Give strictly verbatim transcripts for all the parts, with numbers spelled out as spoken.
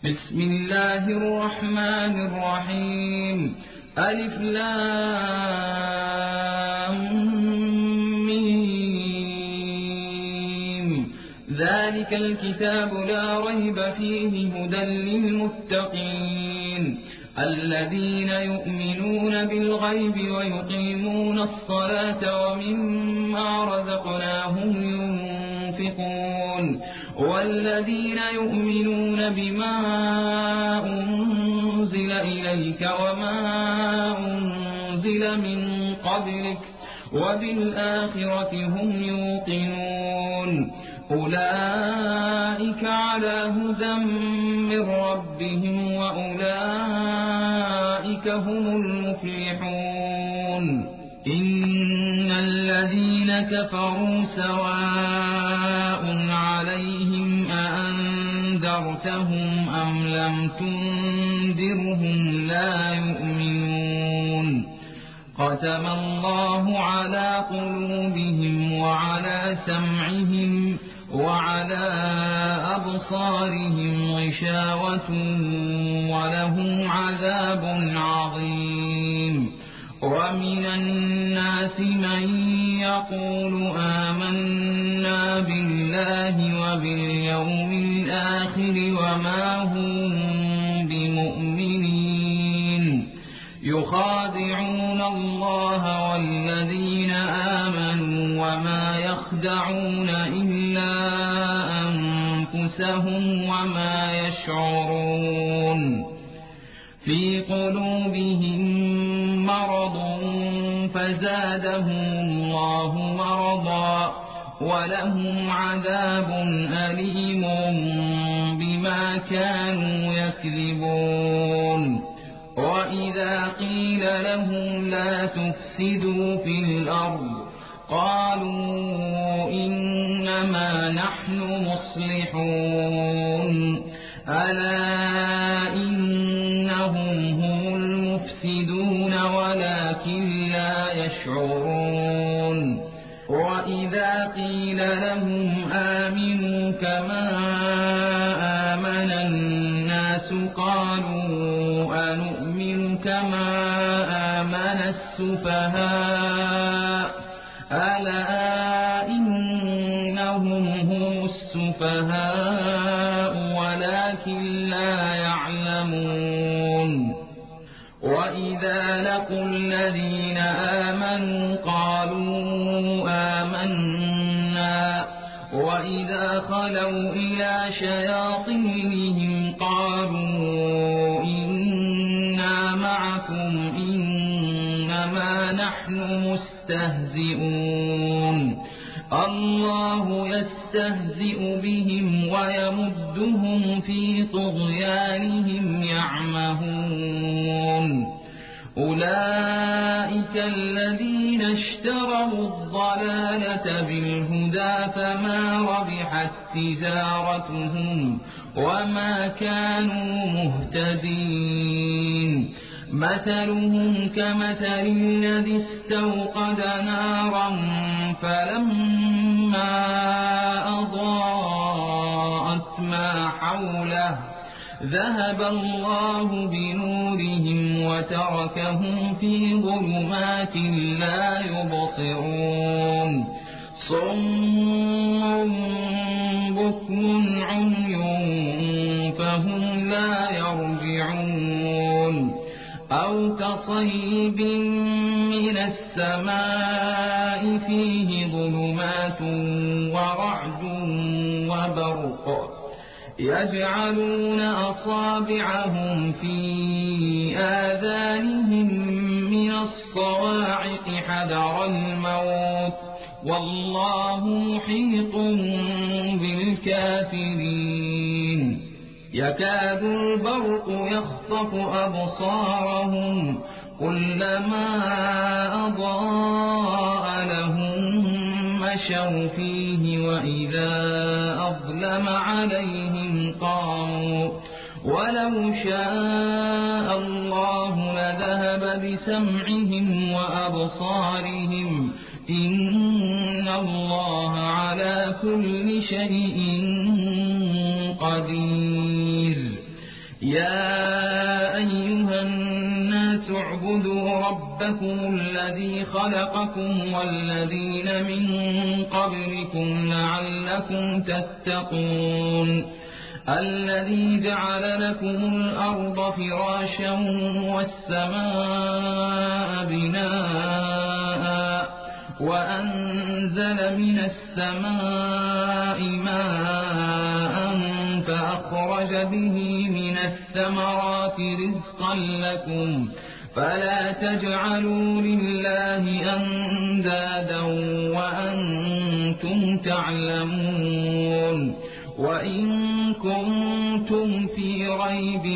بسم الله الرحمن الرحيم. ألف لام ميم. ذلك الكتاب لا ريب فيه هدى للمتقين الذين يؤمنون بالغيب ويقيمون الصلاة ومما رزقناهم ينفقون والذين يؤمنون بما أنزل إليك وما أنزل من قبلك وبالآخرة هم يوقنون أولئك على هدى من ربهم وأولئك هم المفلحون. إن الذين كفروا سواء عليهم أأنذرتهم أم لم تنذرهم لا يؤمنون. ختم الله على قلوبهم وعلى سمعهم وعلى أبصارهم غشاوة ولهم عذاب عظيم. ومن الناس من يقول آمنا بالله وباليوم الآخر وما هم بمؤمنين يخادعون الله والذين آمنوا وما يخدعون إلا أنفسهم وما يشعرون. في قلوبهم مرض فزادهم الله مرضا ولهم عذاب أليم بما كانوا يكذبون. وإذا قيل لهم لا تفسدوا في الأرض قالوا إنما نحن مصلحون ألا إنهم هم المفسدون ولكن لا يشعرون. وإذا قيل لهم آمنوا كما آمن الناس قالوا أنؤمن كما آمن السفهاء ألا إنهم هم السفهاء ولكن لا يعلمون. وإذا لقوا الذين آمنوا قالوا آمنا وإذا خلوا إلى شياطينهم قالوا إنا معكم إنما نحن مستهزئون. الله يستهزئ بهم ويمدهم في طغيانهم يعمهون. أولئك الذين اشتروا الضلالة بالهدى فما ربحت تجارتهم وما كانوا مهتدين. مثلهم كمثل الذي استوقد نارا فلما أضاءت ما حوله ذهب الله بنورهم وتركهم في ظلمات لا يبصرون. صم بكم عمي فهم لا يرجعون. أو كصيب من السماء فيه ظلمات ورعد وبرق يجعلون أصابعهم في آذانهم من الصواعق حذر الموت والله محيط بالكافرين. يكاد البرق يخطف أبصارهم كلما أضاء لهم مشوا فيه وإذا أظلم عليهم قاموا ولو شاء الله لذهب بسمعهم وأبصارهم إن الله على كل شيء قدير. يا أيها الناس اعبدوا ربكم الذي خلقكم والذين من قبلكم لعلكم تتقون الذي جعل لكم الأرض فراشا والسماء بناء وأنزل من السماء ماء فأخرج به من الثمرات رزقا لكم فلا تجعلوا لله أندادا وأنتم تعلمون وإن كنتم في ريب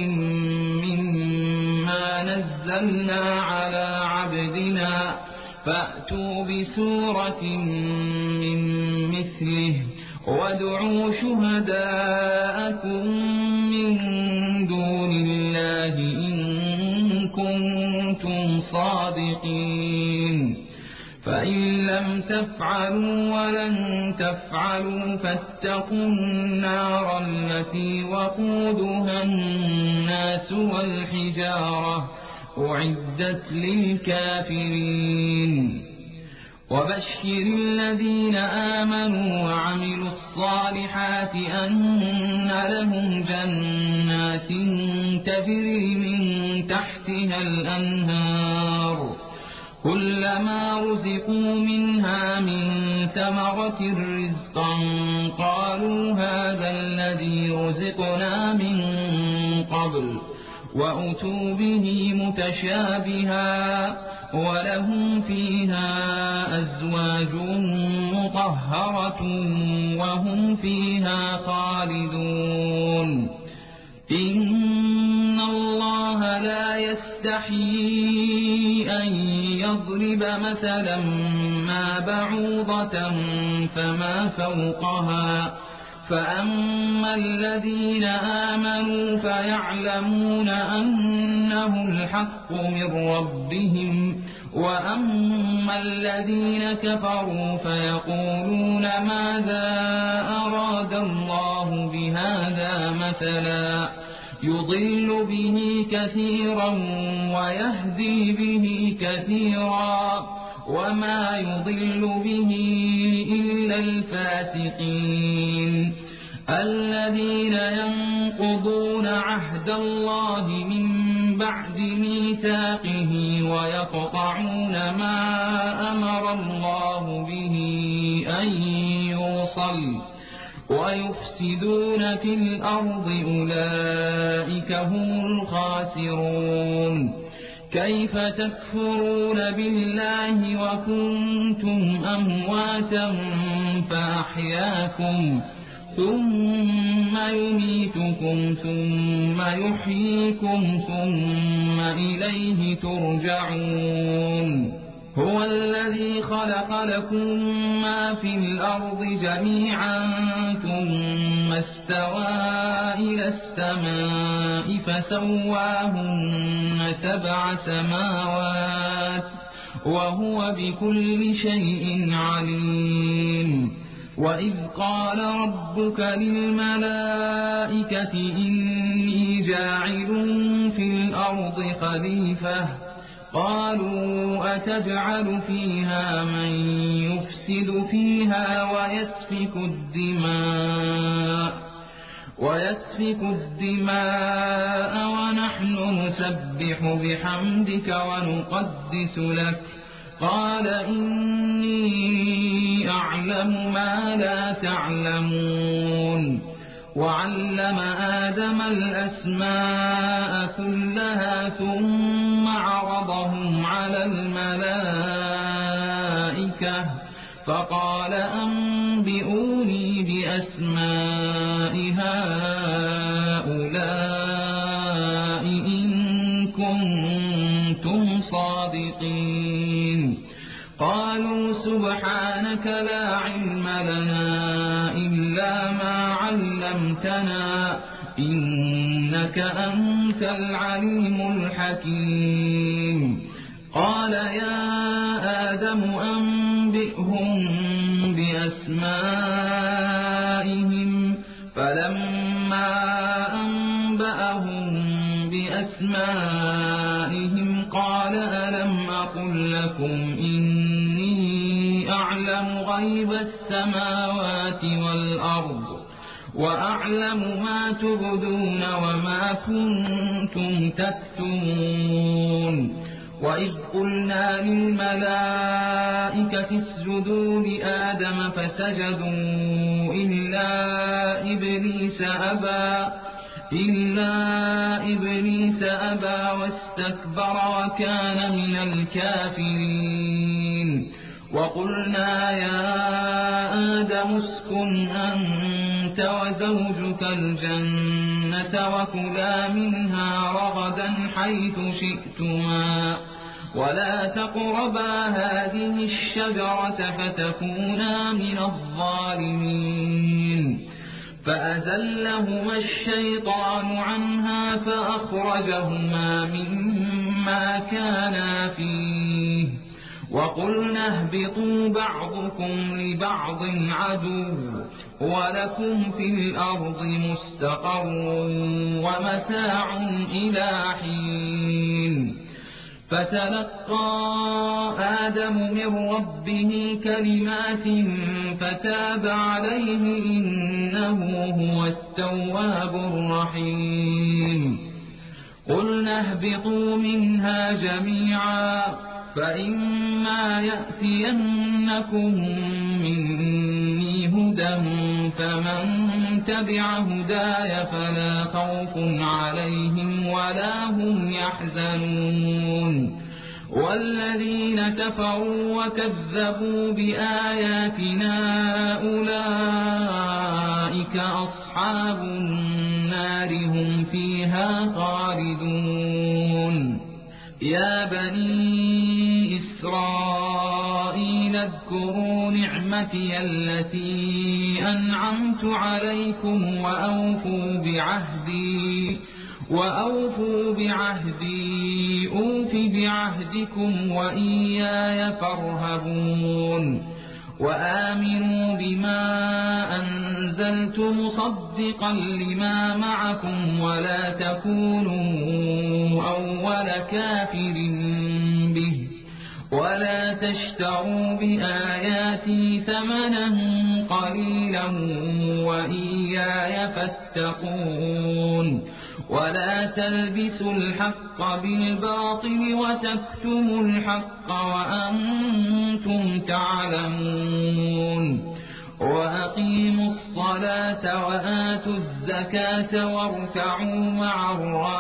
مما نزلنا على عبدنا فأتوا بسورة من مثله وادعوا شهداءكم من دون الله إن كنتم صادقين فإن لم تفعلوا ولن تفعلوا فاتقوا النار التي وقودها الناس والحجارة أعدت للكافرين وبشر الذين آمنوا وعملوا الصالحات أن لهم جنات تجري من تحتها الأنهار كلما رزقوا منها من ثمرة رزقا قالوا هذا الذي رزقنا من قبل وأتوا به متشابها ولهم فيها أزواج مطهرة وهم فيها خالدون إن الله لا يستحيي أن يضرب مثلا ما بعوضة فما فوقها فأما الذين آمنوا فيعلمون أنه الحق من ربهم وأما الذين كفروا فيقولون ماذا أراد الله بهذا مثلا يضل به كثيرا ويهدي به كثيرا وما يضل به إلا الفاسقين الذين ينقضون عهد الله من بعد ميثاقه ويقطعون ما أمر الله به أن يوصل ويفسدون في الأرض أولئك هم الخاسرون كيف تكفرون بالله وكنتم أمواتا فأحياكم ثم يميتكم ثم يحييكم ثم إليه ترجعون هو الذي خلق لكم ما في الأرض جميعا ثم استوى إلى السماء فسواهن سبع سماوات وهو بكل شيء عليم وإذ قال ربك للملائكة إني جاعل في الأرض خليفة قالوا أتجعل فيها من يفسد فيها ويسفك الدماء ويسفك الدماء ونحن نسبح بحمدك ونقدس لك قال إني أعلم ما لا تعلمون وعلم آدم الأسماء كلها ثم عرضهم على الملائكة فقال أنبئوني بأسماء هؤلاء إن كنتم صادقين قالوا سبحانك لا علم لنا إلا ما علمتنا إنك أنت العليم الحكيم قال يا آدم أنبئهم بأسمائهم فلما أنبأهم بأسمائهم قال ألم أقل لكم إني أعلم غيب السماوات والأرض وأعلم ما تبدون وما كنتم تكتمون وإذ قلنا للملائكة اسجدوا لآدم فسجدوا إلا إبليس أبى إلا إبليس أبى واستكبر وكان من الكافرين وقلنا يا آدم اسكن أنت وزوجك الجنة وكلا منها رغدا حيث شئتما ولا تقربا هذه الشجرة فتكونا من الظالمين فأزلهما الشيطان عنها فأخرجهما مما كانا فيه وقلنا اهبطوا بعضكم لبعض عدو ولكم في الأرض مستقر ومتاع إلى حين فتلقى آدم من ربه كلمات فتاب عليه إنه هو التواب الرحيم قلنا اهبطوا منها جميعا فإما يأتينكم مني هدى فمن تبع هداي فلا خوف عليهم ولا هم يحزنون والذين كفروا وكذبوا بآياتنا أولئك أصحاب النار هم فيها خالدون يا بني إسرائيل اذكروا نعمتي التي أنعمت عليكم وأوفوا بعهدي وأوفوا بعهدي أوف بعهدكم وإياي فارهبون وآمنوا بما أنزلت مصدقا لما معكم ولا تكونوا أول كافر به ولا تشتروا بآياتي ثمنا قليلا وإياي فاتقون ولا تلبسوا الحق بالباطل وتكتموا الحق وأنتم تعلمون وأقيموا الصلاة وآتوا الزكاة واركعوا مع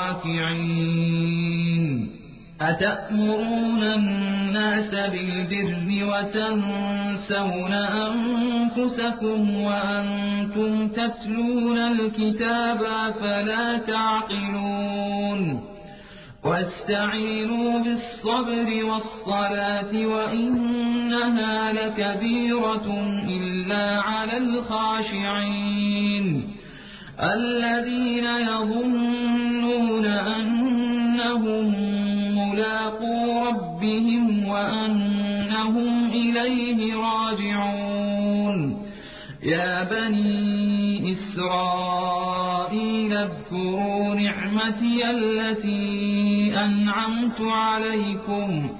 الراكعين أتأمرون الناس بالبر وتنسون أنفسكم وأنتم تتلون الكتاب فلا تعقلون واستعينوا بالصبر والصلاة وإنها لكبيرة إلا على الخاشعين الذين يظنون أنهم ملاقو ربهم وأنهم إليه راجعون يا بني إسرائيل اذكروا نعمتي التي أنعمت عليكم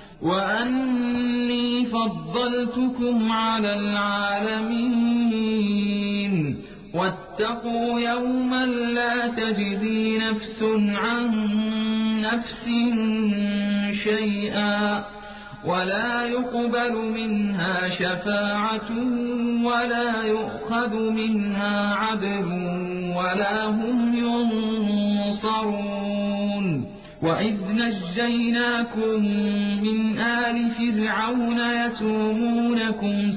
وأني فضلتكم على العالمين واتقوا يوما لا تجزي نفس عن نفس شيئا ولا يقبل منها شفاعة ولا يؤخذ منها عدل ولا هم ينصرون وإذ نجيناكم من آل فرعون يسومونكم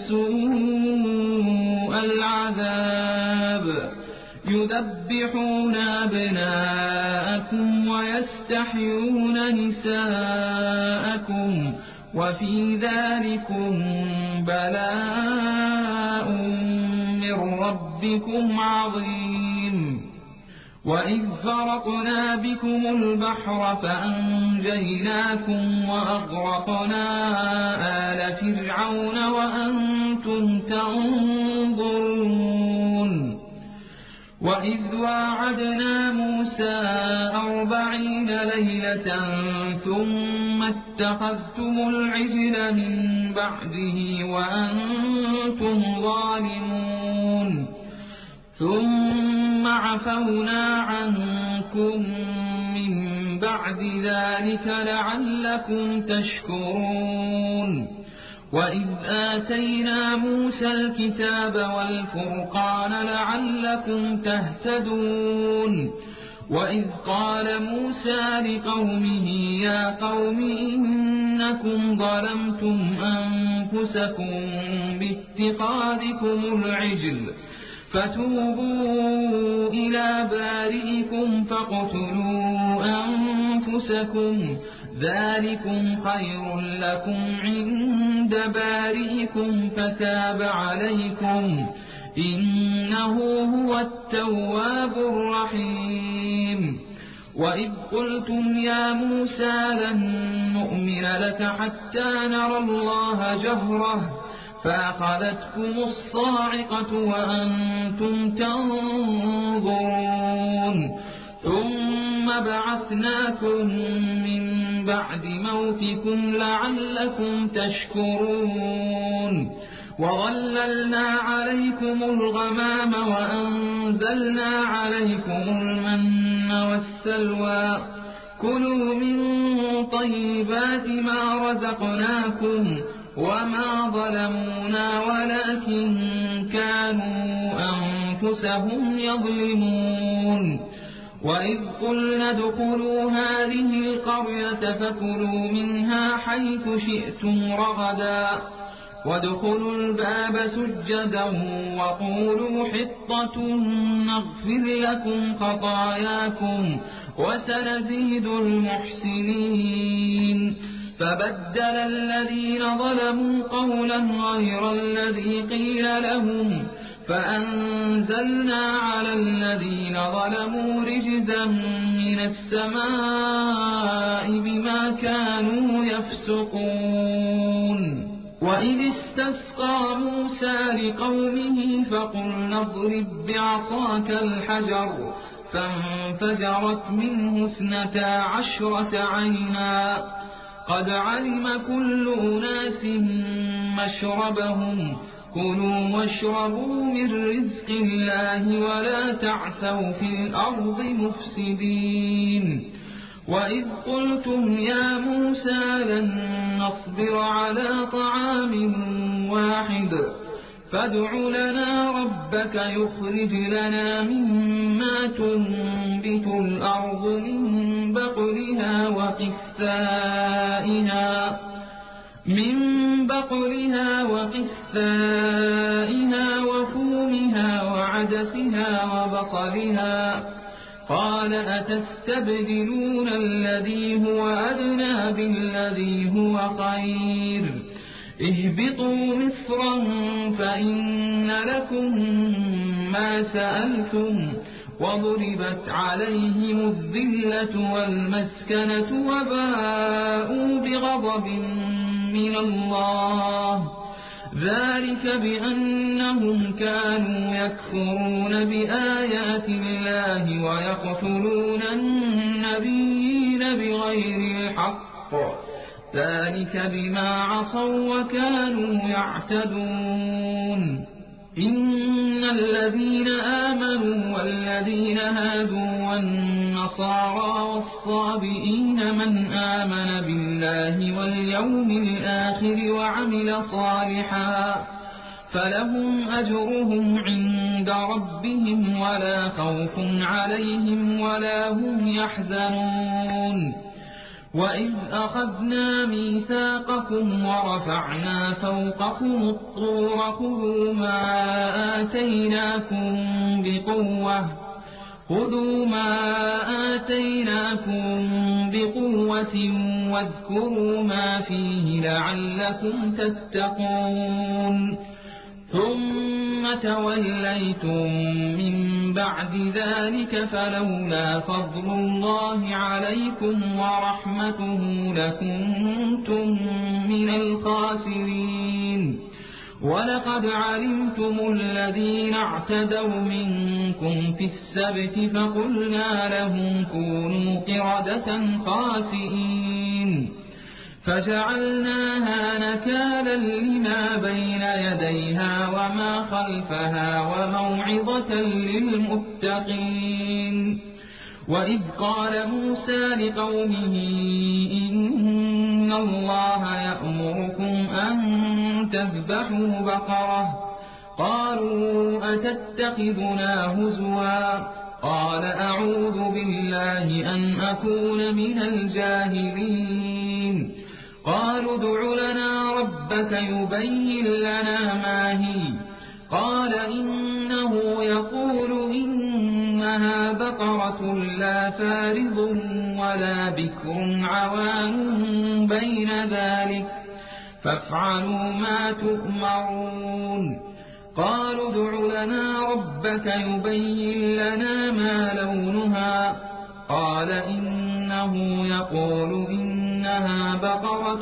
سوء العذاب يذبحون أبناءكم ويستحيون نساءكم وفي ذلكم بلاء من ربكم عظيم وإذ فرقنا بكم البحر فأنجيناكم وأغرقنا آل فرعون وأنتم تنظرون وإذ واعدنا موسى أربعين أربعين ليلة ثم اتخذتم العجل من بعده وأنتم ظالمون ثم عفونا عنكم من بعد ذلك لعلكم تشكرون وإذ آتينا موسى الكتاب والفرقان لعلكم تهتدون وإذ قال موسى لقومه يا قوم إنكم ظلمتم أنفسكم باتخاذكم العجل فتوبوا إلى بارئكم فاقتلوا أنفسكم ذلكم خير لكم عند بارئكم فتاب عليكم إنه هو التواب الرحيم وإذ قلتم يا موسى لن نؤمن لك حتى نرى الله جهرة فأخذتكم الصاعقة وأنتم تنظرون ثم بعثناكم من بعد موتكم لعلكم تشكرون وظللنا عليكم الغمام وأنزلنا عليكم المن والسلوى كلوا من طيبات ما رزقناكم وما ظلمونا ولكن كانوا أنفسهم يظلمون وإذ قلنا ادخلوا هذه القرية فكلوا منها حيث شئتم رغدا وادخلوا الباب سجدا وقولوا حطة نغفر لكم خطاياكم وسنزيد المحسنين فبدل الذين ظلموا قولا غير الذي قيل لهم فأنزلنا على الذين ظلموا رجزا من السماء بما كانوا يفسقون وإذ استسقى موسى لقومه فقلنا اضرب بعصاك الحجر فانفجرت منه اثنتا عشرة عينا قد علم كل أناس مشربهم كلوا واشربوا من رزق الله ولا تعثوا في الأرض مفسدين وإذ قلتم يا موسى لن نصبر على طعام واحد فادع لنا ربك يخرج لنا مما تنبت الأرض من بقلها وقثائها من بقلها وقثائها وفومها وعدسها وبصلها قال أتستبدلون الذي هو أدنى بالذي هو خير اهبطوا مصرا فإن لكم ما سألتم وضربت عليهم الذلة والمسكنة وباءوا بغضب من الله ذلك بأنهم كانوا يكفرون بآيات الله ويقتلون النبيين بغير الحق ذلك بما عصوا وكانوا يعتدون إن الذين آمنوا والذين هادوا والنصارى والصابئين من آمن بالله واليوم الآخر وعمل صالحا فلهم أجرهم عند ربهم ولا خوف عليهم ولا هم يحزنون وإذ أخذنا ميثاقكم ورفعنا فوقكم الطور خذوا ما آتيناكم بقوة خذوا ما آتيناكم بقوة واذكروا ما فيه لعلكم تتقون ثم توليتم من بعد ذلك فلولا فضل الله عليكم ورحمته لكنتم من الخاسرين ولقد علمتم الذين اعتدوا منكم في السبت فقلنا لهم كونوا قردة خاسئين فجعلناها نكالا لما بين يديها وما خلفها وموعظة للمتقين. وإذ قال موسى لقومه إن الله يأمركم أن تذبحوا بقرة قالوا أتتخذنا هزوا قال أعوذ بالله أن أكون من الجاهلين. قالوا ادع لنا ربك يبين لنا ما هي قال إنه يقول إنها بقرة لا فارض ولا بكر عوان بين ذلك فافعلوا ما تؤمرون. قالوا ادع لنا ربك يبين لنا ما لونها قال إنه يقول إنها بقرة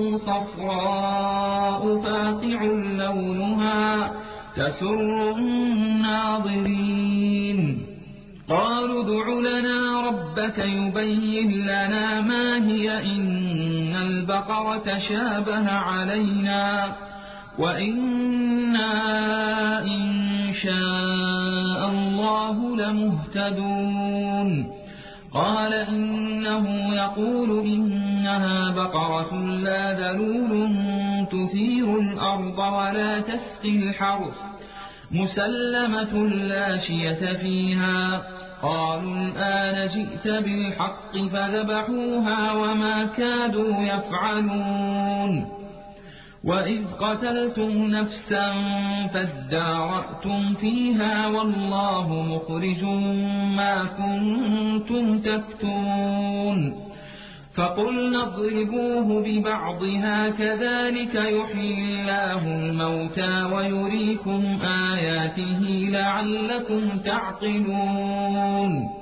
صفراء فاقع لونها تسر الناظرين. قالوا ادع لنا ربك يبين لنا ما هي إن البقرة شابه علينا وإنا إن شاء الله لمهتدون. قال إنه يقول إنها بقرة لا ذلول تثير الأرض ولا تسقي الحرث مسلمة لا شية فيها. قالوا الآن جئت بالحق فذبحوها وما كادوا يفعلون. وإذ قتلتم نفسا فادارأتم فيها والله مخرج ما كنتم تكتمون. فقلنا اضربوه ببعضها كذلك يحيي الله الموتى ويريكم آياته لعلكم تعقلون.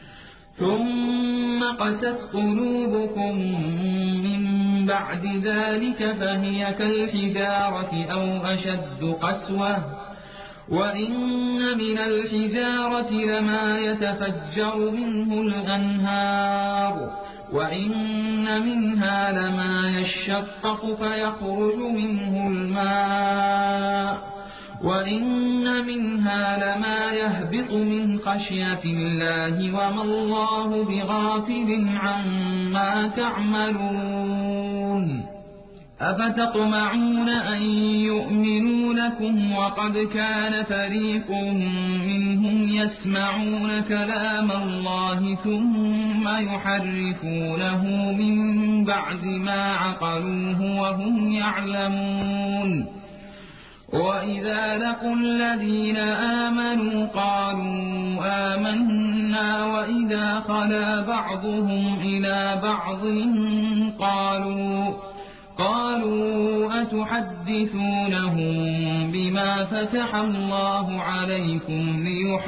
ثم قست قلوبكم من بعد ذلك فهي كالحجارة أو أشد قسوة وإن من الحجارة لما يتفجر منه الأنهار وإن منها لما يشقق فيخرج منه الماء وإن منها لما يهبط من خشية الله وما الله بغافل عما تعملون. أفتطمعون أن يؤمنوا لكم وقد كان فريق منهم يسمعون كلام الله ثم يحرفونه من بعد ما عقلوه وهم يعلمون. وإذا لقوا الذين آمنوا قالوا آمنا وإذا خلا بعضهم إلى بعض قالوا قالوا أتحدثونهم بما فتح الله عليكم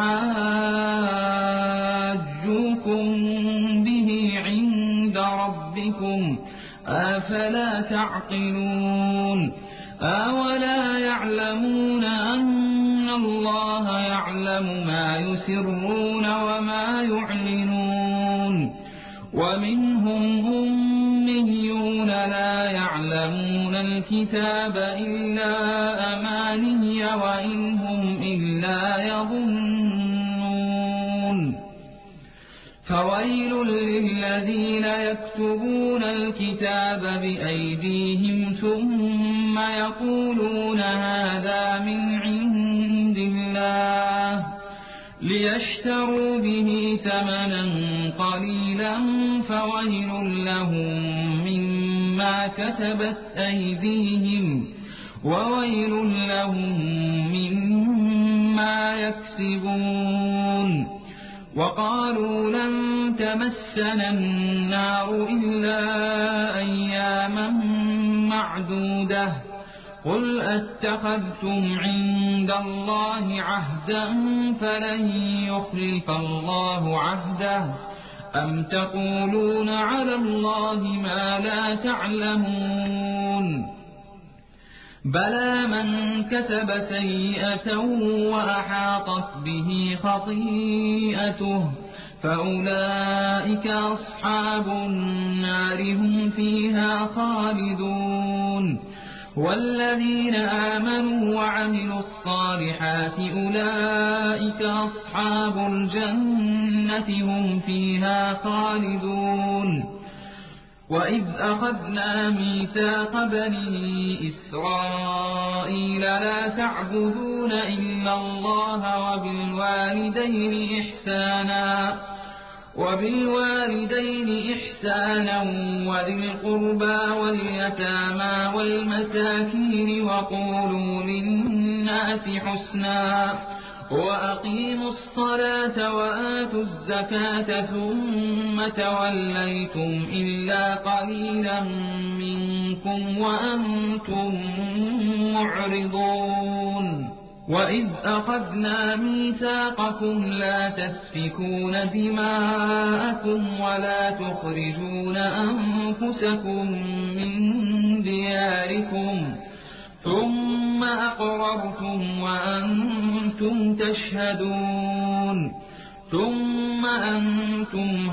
ليحاجوكم به عند ربكم أفلا تعقلون. أولا يعلمون أن الله يعلم ما يسرون وما يعلنون. ومنهم أميون لا يعلمون الكتاب إلا أماني وإن هم إلا يظنون. فويل للذين يكتبون الكتاب بأيديهم ثم يقولون هذا من عند الله ليشتروا به ثمنا قليلا فويل لهم مما كتبت أيديهم وويل لهم مما يكسبون. وقالوا لن تمسنا النار إلا أياما معدودة قل أتخذتم عند الله عهدا فلن يخلف الله عهده أم تقولون على الله ما لا تعلمون. بلى من كسب سيئة وأحاطت به خطيئته فأولئك أصحاب النار هم فيها خالدون والذين آمنوا وعملوا الصالحات أولئك أصحاب الجنة هم فيها خالدون وإذ أخذنا ميثاق بني إسرائيل لا تعبدون إلا الله وبالوالدين إحسانا وبالوالدين إحسانا وذي القربى واليتامى والمساكين وقولوا للناس حسنا وأقيموا الصلاة وآتوا الزكاة ثم توليتم إلا قليلا منكم وأنتم معرضون وإذ أخذنا ميثاقكم لا تسفكون دماءكم ولا تخرجون أنفسكم من دياركم ثم أقررتم وأنتم تشهدون ثم أنتم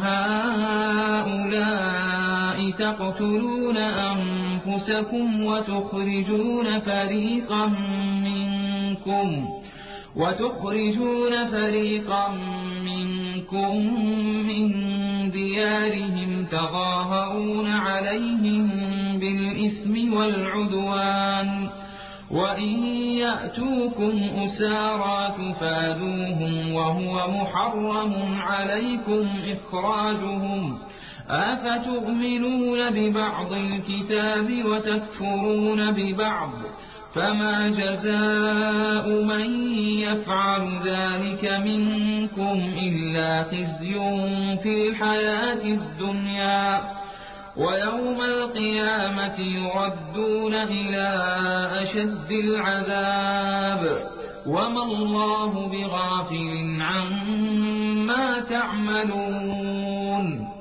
هؤلاء تقتلون أنفسكم وتخرجون فريقا منكم وتخرجون فريقا منكم من ديارهم تظاهرون عليهم بالإثم والعدوان وإن يأتوكم أسارى تفادوهم وهو محرم عليكم إخراجهم أفتؤمنون ببعض الكتاب وتكفرون ببعض فما جزاء من يفعل ذلك منكم إلا خزي في الحياة الدنيا ويوم القيامة يردون إلى أشد العذاب وما الله بغافل عما تعملون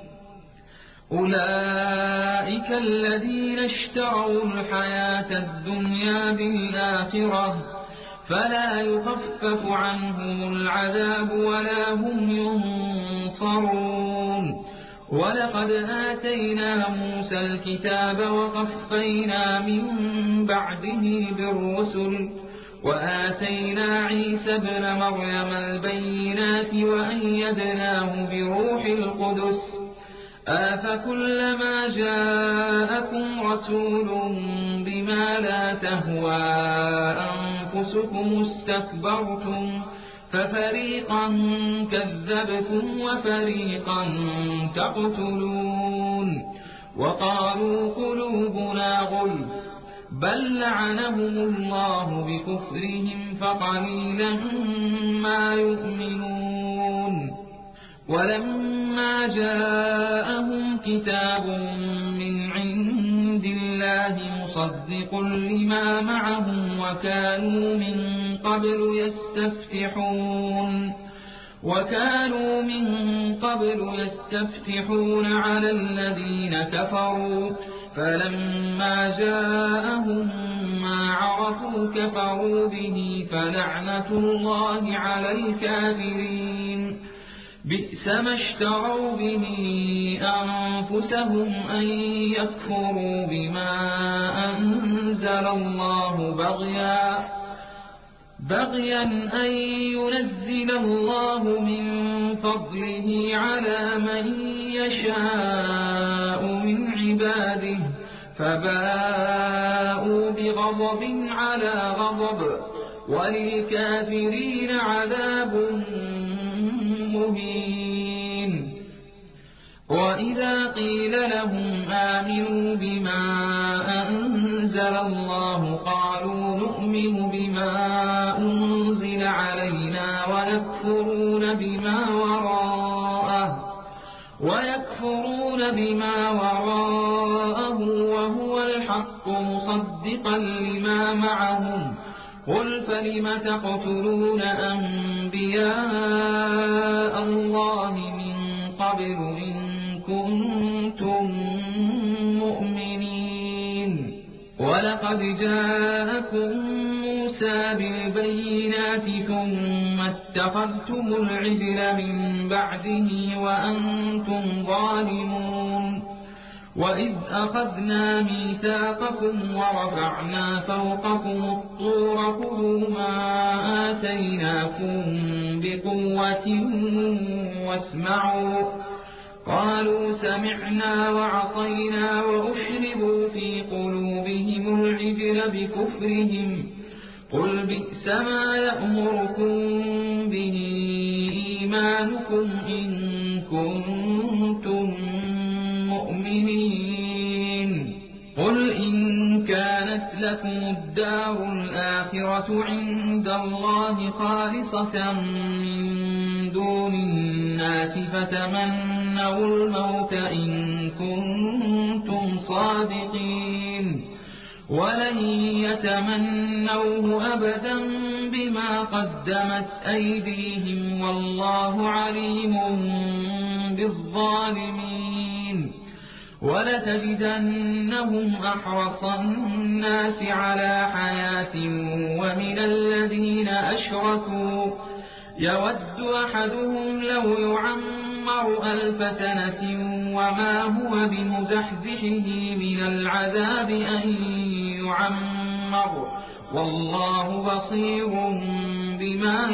أولئك الذين اشتروا الحياة الدنيا بالآخرة فلا يخفف عنهم العذاب ولا هم ينصرون ولقد آتينا موسى الكتاب وقفينا من بعده بالرسل وآتينا عيسى ابن مريم البينات وأيدناه بروح القدس أفكلما جاءكم رسول بما لا تهوى أنفسكم استكبرتم ففريقا كذبتم وفريقا تقتلون وقالوا قلوبنا غلف بل لعنهم الله بكفرهم فقليلا ما يؤمنون ولما جاءهم كتاب من عند الله مصدق لما معهم وكانوا من قبل يستفتحون وكانوا من قبل يستفتحون على الذين كفروا فلما جاءهم ما عرفوا كفروا به فلعنة الله على الكافرين بئس ما اشتروا به أنفسهم أن يكفروا بما أنزل الله بغيا بغيا أن ينزل الله من فضله على من يشاء من عباده فباءوا بغضب على غضب وللكافرين عذاب مهين وإذا قيل لهم آمنوا بما أنزل الله قالوا نؤمن بما أنزل علينا ويكفرون بما وراءه ويكفرون بما وراءه وهو الحق مصدقا لما معهم قل فلم تقتلون أنبياء الله من قبل إن كنتم مؤمنين ولقد لقد جاءكم موسى بالبينات ثم اتخذتم العجل من بعده وأنتم ظالمون وإذ أخذنا ميثاقكم ورفعنا فوقكم الطور خذوا ما آتيناكم بقوة واسمعوا قالوا سمعنا وعصينا وأشربوا في قلوبهم العجل بكفرهم قل بئس ما يأمركم به إيمانكم إن كنتم مؤمنين قل إن كانت لكم الدار الآخرة عند الله خالصة من دون الناس فتمنوا الموت إن كنتم صادقين ولن يتمنوه أبدا بما قدمت أيديهم والله عليم بالظالمين ولتجدنهم أحرص الناس على حياة ومن الذين أشركوا يود أحدهم لو يعمر ألف سنة وما هو بمزحزحه من العذاب أن يعمر والله بصير بما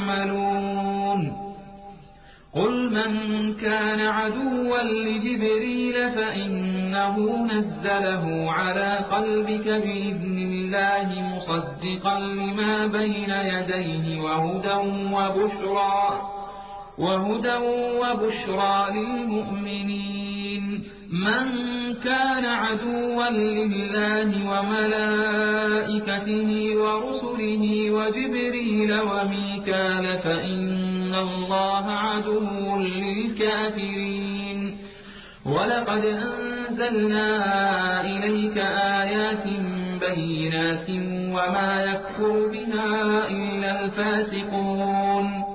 يعملون قل من كان عدوا لجبريل فإنه نزله على قلبك بإذن الله مصدقا لما بين يديه وهدى وبشرى وهدى وبشرى للمؤمنين من كان عدوا لله وملائكته ورسله وجبريل وميكال فإن الله عدو للكافرين ولقد أنزلنا إليك آيات بينات وما يكفر بها إلا الفاسقون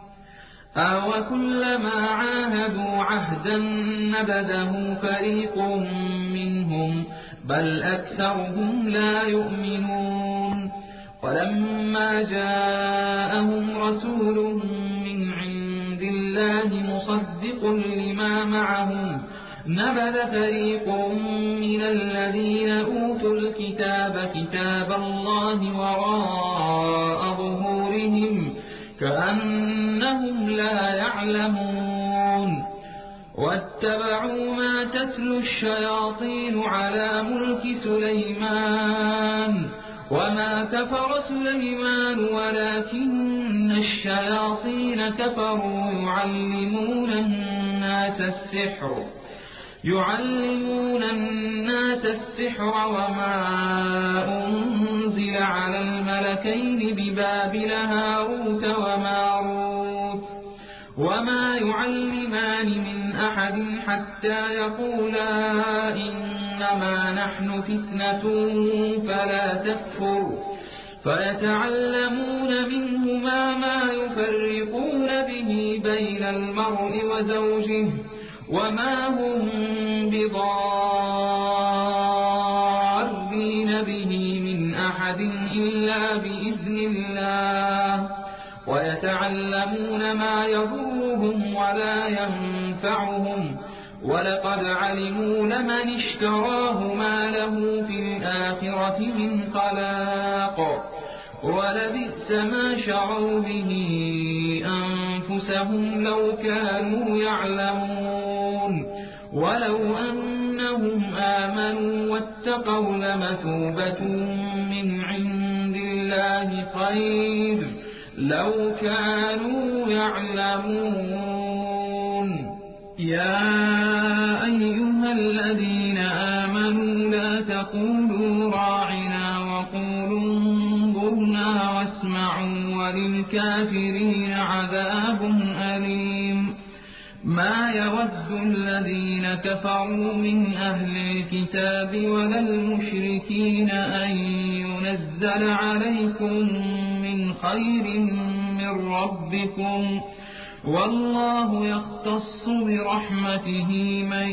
أو كلما عاهدوا عهدا نبذه فريق منهم بل أكثرهم لا يؤمنون ولما جاءهم رسول من عند الله مصدق لما معهم نبذ فريق من الذين أوتوا الكتاب كتاب الله وراء ظهورهم كأنهم لا يعلمون واتبعوا ما تتلو الشياطين على ملك سليمان وما كفر سليمان ولكن الشياطين كفروا يعلمون الناس السحر يعلمون الناس السحر وما أنزل على الملكين ببابل هاروت وماروت وما يعلمان من أحد حتى يقولا إنما نحن فتنة فلا تكفر فيتعلمون منهما ما يفرقون به بين المرء وزوجه وما هم بضارين به من أحد إلا بإذن الله ويتعلمون ما يضرهم ولا ينفعهم ولقد علموا لمن اشتراه ما له في الآخرة من خلاق ولبئس ما شروا به أنفسهم لو كانوا يعلمون ولو أنهم آمنوا واتقوا لمثوبة من عند الله خير لو كانوا يعلمون يا أيها الذين آمنوا لا تقولوا راعنا وقولوا انظرنا واسمعوا وللكافرين عذاب أليم ما يود الذين كفروا من أهل الكتاب ولا المشركين أن ينزل عليكم من خير من ربكم والله يختص برحمته من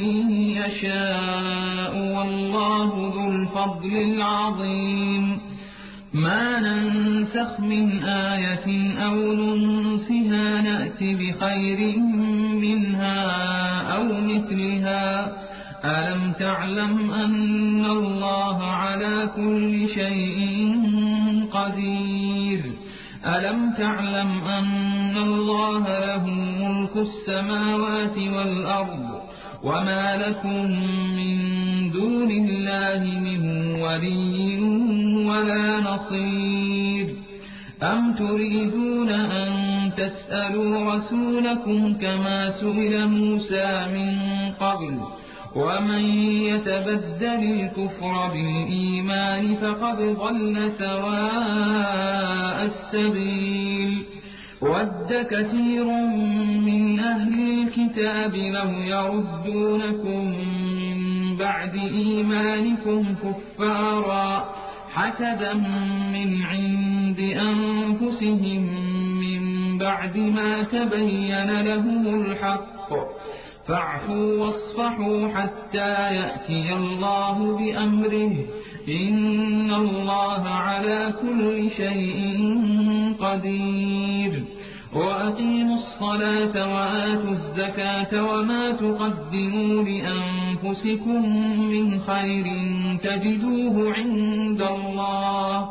يشاء والله ذو الفضل العظيم ما ننسخ من آية أو ننسها نأت بخير منها أو مثلها ألم تعلم أن الله على كل شيء قدير ألم تعلم أن الله له ملك السماوات والأرض وما لكم من دون الله من ولي ولا نصير أم تريدون أن تسألوا رسولكم كما سئل موسى من قبل ومن يتبدل الكفر بالإيمان فقد ضل سواء السبيل ود كثير من أهل الكتاب لو يردونكم من بعد إيمانكم كفارا حسدا من عند أنفسهم من بعد ما تبين لهم الحق فاعفوا واصفحوا حتى يأتي الله بأمره إن الله على كل شيء قدير وأقيموا الصلاة وآتوا الزكاة وما تقدموا لأنفسكم من خير تجدوه عند الله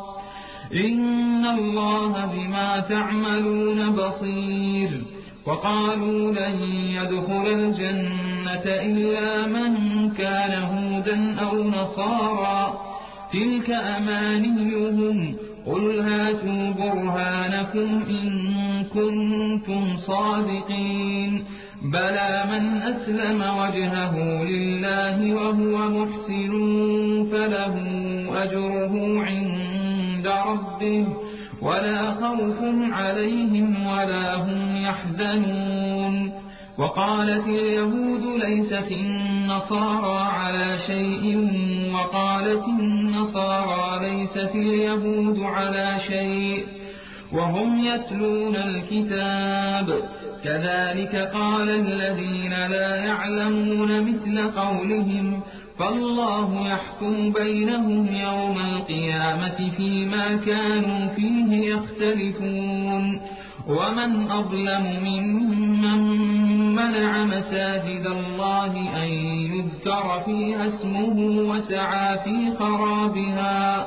إن الله بما تعملون بصير وقالوا لن يدخل الجنة إلا من كان هودا أو نصارى تلك أمانيهم قل هاتوا برهانكم إن كنتم صادقين بلى من أسلم وجهه لله وهو محسن فله أجره عند ربه ولا خوف عليهم ولا هم يحزنون وقالت اليهود ليست النصارى على شيء وقالت النصارى ليست اليهود على شيء وهم يتلون الكتاب كذلك قال الذين لا يعلمون مثل قولهم فالله يحكم بينهم يوم القيامة فيما كانوا فيه يختلفون ومن أظلم ممن منع مساجد الله أن يذكر فيها اسمه وسعى في خرابها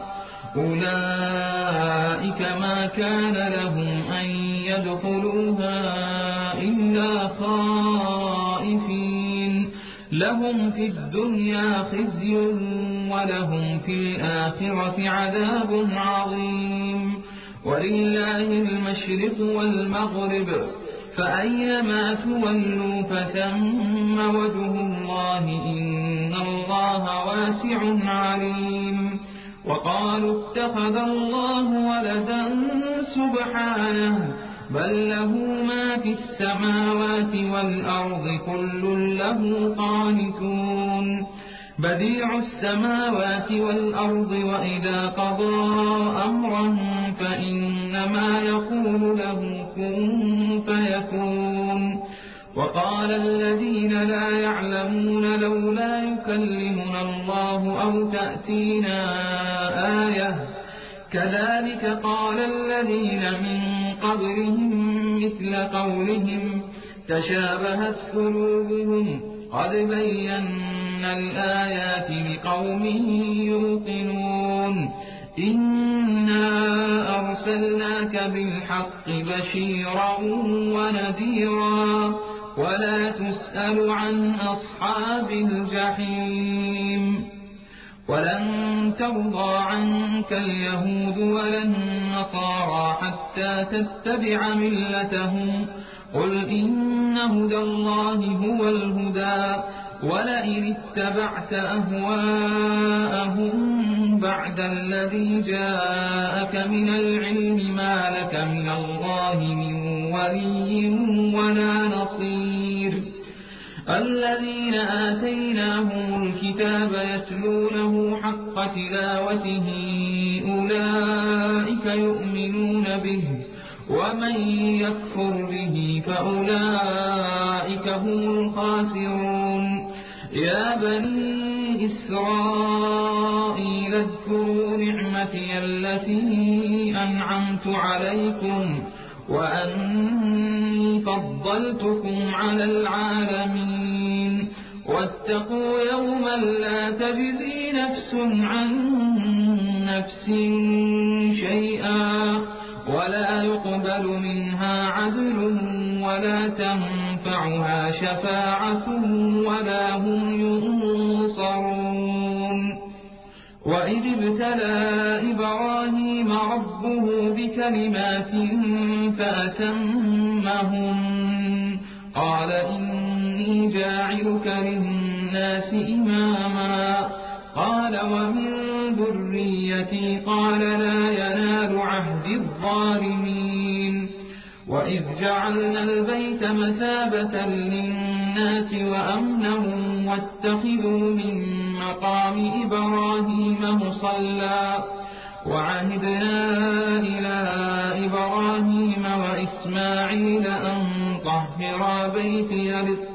أولئك ما كان لهم أن يدخلوها إلا خائفين لهم في الدنيا خزي ولهم في الآخرة عذاب عظيم ولله المشرق والمغرب فأينما تولوا فثم وجه الله إن الله واسع عليم وقالوا اتخذ الله ولدا سبحانه بل له ما في السماوات والأرض كل له قانتون بديع السماوات والأرض وإذا قضى أمرا فإنما يقول له كن فيكون وقال الذين لا يعلمون لولا يكلمنا الله أو تأتينا آية كذلك قال الذين من قبلهم مثل قولهم تشابهت قلوبهم قد بينا الآيات لقوم يوقنون إنا أرسلناك بالحق بشيرا ونذيرا ولا تسأل عن أصحاب الجحيم ولن ترضى عنك اليهود ولا النصارى حتى تتبع ملتهم قل إن هدى الله هو الهدى ولئن اتبعت أهواءهم بعد الذي جاءك من العلم ما لك من الله من ولي ولا نصير الذين آتيناهم الكتاب يتلونه حق تلاوته أولئك يؤمنون به ومن يكفر به فأولئك هم الخاسرون يا بني إسرائيل اذكروا نعمتي التي أنعمت عليكم وأني فضلتكم على العالمين واتقوا يوما لا تجزي نفس عن نفس شيئا ولا يقبل منها عدل ولا تنفعها شفاعة ولا هم ينصرون وإذ ابتلى إبراهيم ربه بكلمات فأتمهم قال إني جاعلك للناس إماما قال ومن ذريتي قال لا ينال عهد الظالمين وإذ جعلنا البيت مثابة للناس وأمنا واتخذوا من مقام إبراهيم مصلى وعهدنا إلى إبراهيم وإسماعيل أن طهرا بيتي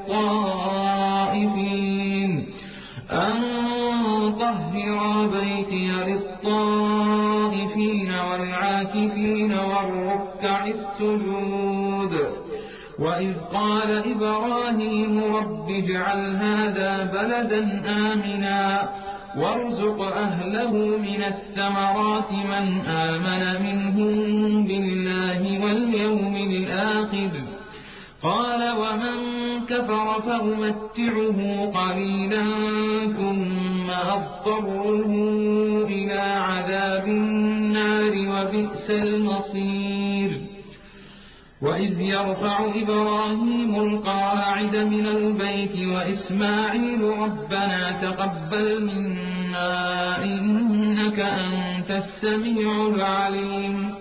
للطائفين أن طهرا بيتي للطائفين والعاكفين والركع السجود وإذ قال إبراهيم رب اجعل هذا بلدا آمنا وارزق أهله من الثمرات من آمن منهم بالله واليوم الآخر قال ومن كفر فأمتعه قليلا ثم أضطره إلى عذاب النار وبئس المصير وإذ يرفع إبراهيم القواعد من البيت وإسماعيل ربنا تقبل منا إنك أنت السميع العليم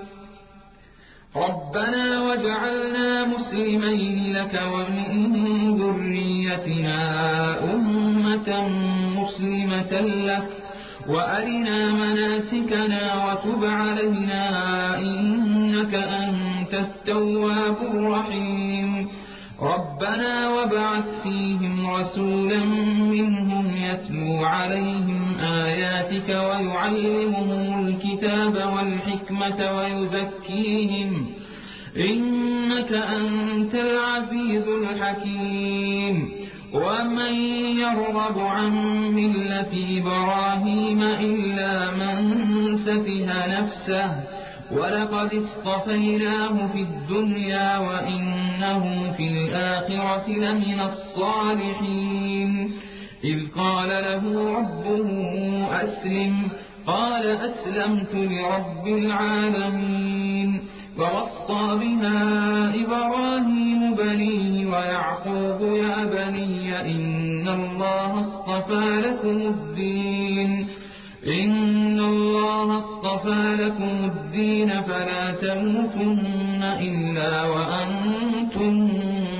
ربنا واجعلنا مسلمين لك ومن ذريتنا أمة مسلمة لك وأرنا مناسكنا وتب علينا إنك أنت التواب الرحيم ربنا وابعث فيهم رسولا منهم يتلو عليهم آياتك ويعلمهم الكتاب والحكمة ويزكيهم إنك أنت العزيز الحكيم ومن يرغب عن ملة إبراهيم إلا من سفه نفسه ولقد اصطفيناه في الدنيا وإنه في الآخرة لمن الصالحين إذ قال له ربه أسلم قال أسلمت لرب العالمين ووصى بها إبراهيم بنيه ويعقوب يا بني إن الله اصطفى لكم الدين إن الله اصطفى لكم الدين فلا تموتن إلا وأنتم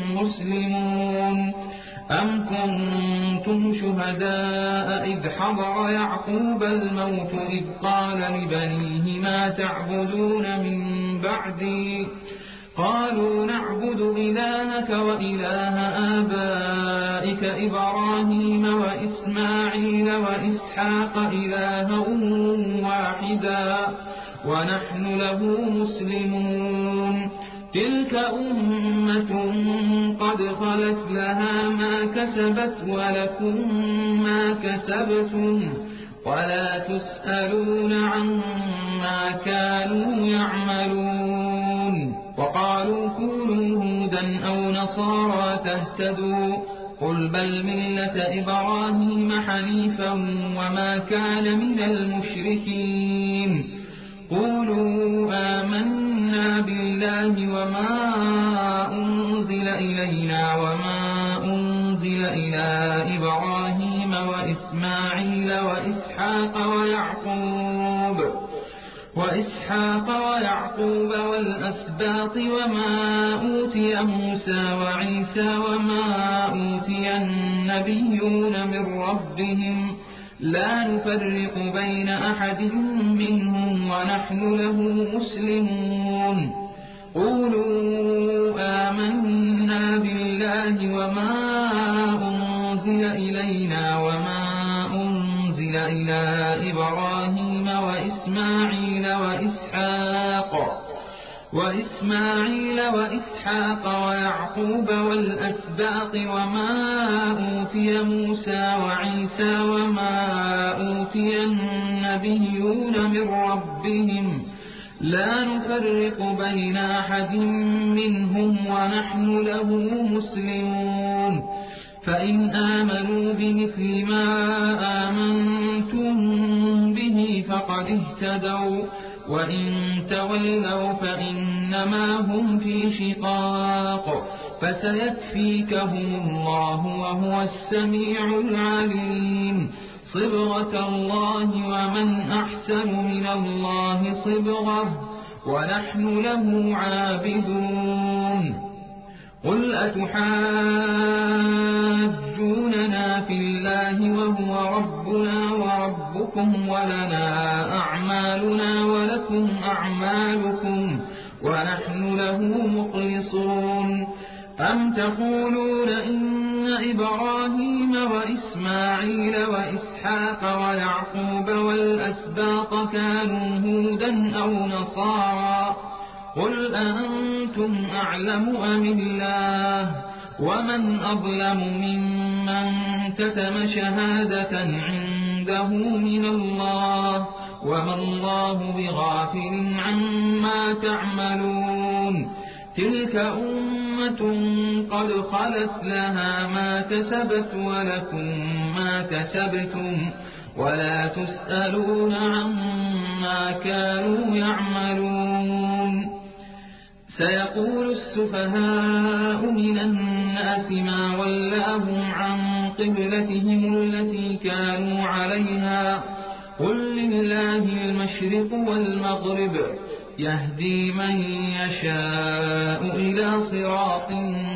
مسلمون أم كنتم شهداء إذ حضر يعقوب الموت إذ قال لبنيه ما تعبدون من بعدي قالوا نعبد إلهك وإله آبائك إبراهيم وإسماعيل وإسحاق إلها واحدا ونحن له مسلمون تلك أمة قد خلت لها ما كسبت ولكم ما كسبتم ولا تسألون عما كانوا يعملون وقالوا كونوا هودا أو نصارى تهتدوا قل بل ملة إبراهيم حنيفا وما كان من المشركين قولوا آمنا بالله وما أنزل إلينا وما أنزل إلى إبراهيم وإسماعيل وإسحاق ويعقوب وإسحاق ويعقوب والأسباط وما أوتي موسى وعيسى وما أوتي النبيون من ربهم لا نفرق بين أحد منهم ونحن له مسلمون قولوا آمنا بالله وما أنزل إلينا وما أنزل إلى إبراهيم وإسماعيل وإسحاق وإسماعيل وإسحاق ويعقوب والأسباط وما أوتي موسى وعيسى وما أوتي النبيون من ربهم لا نفرق بين أحد منهم ونحن له مسلمون فإن آمنوا بمثل ما آمنتم به فقد اهتدوا وإن تولوا فإنما هم في شقاق فسيكفيكهم الله وهو السميع العليم صبغة الله ومن أحسن من الله صبغة ونحن له عابدون قل أتحاجوننا في الله وهو ربنا وربكم ولنا أعمالنا ولكم أعمالكم ونحن له مخلصون أم تقولون إن إبراهيم وإسماعيل وإسحاق ويعقوب والأسباط كانوا هودا أو نصارى قل أأنتم أعلم أم الله ومن أظلم ممن كتم شهادة عنده من الله وما الله بغافل عما تعملون تلك أمة قد خلت لها ما كسبت ولكم ما كسبتم ولا تسألون عما كانوا يعملون سيقول السفهاء من الناس ما ولاهم عن قبلتهم التي كانوا عليها قل لله المشرق والمغرب يهدي من يشاء إلى صراط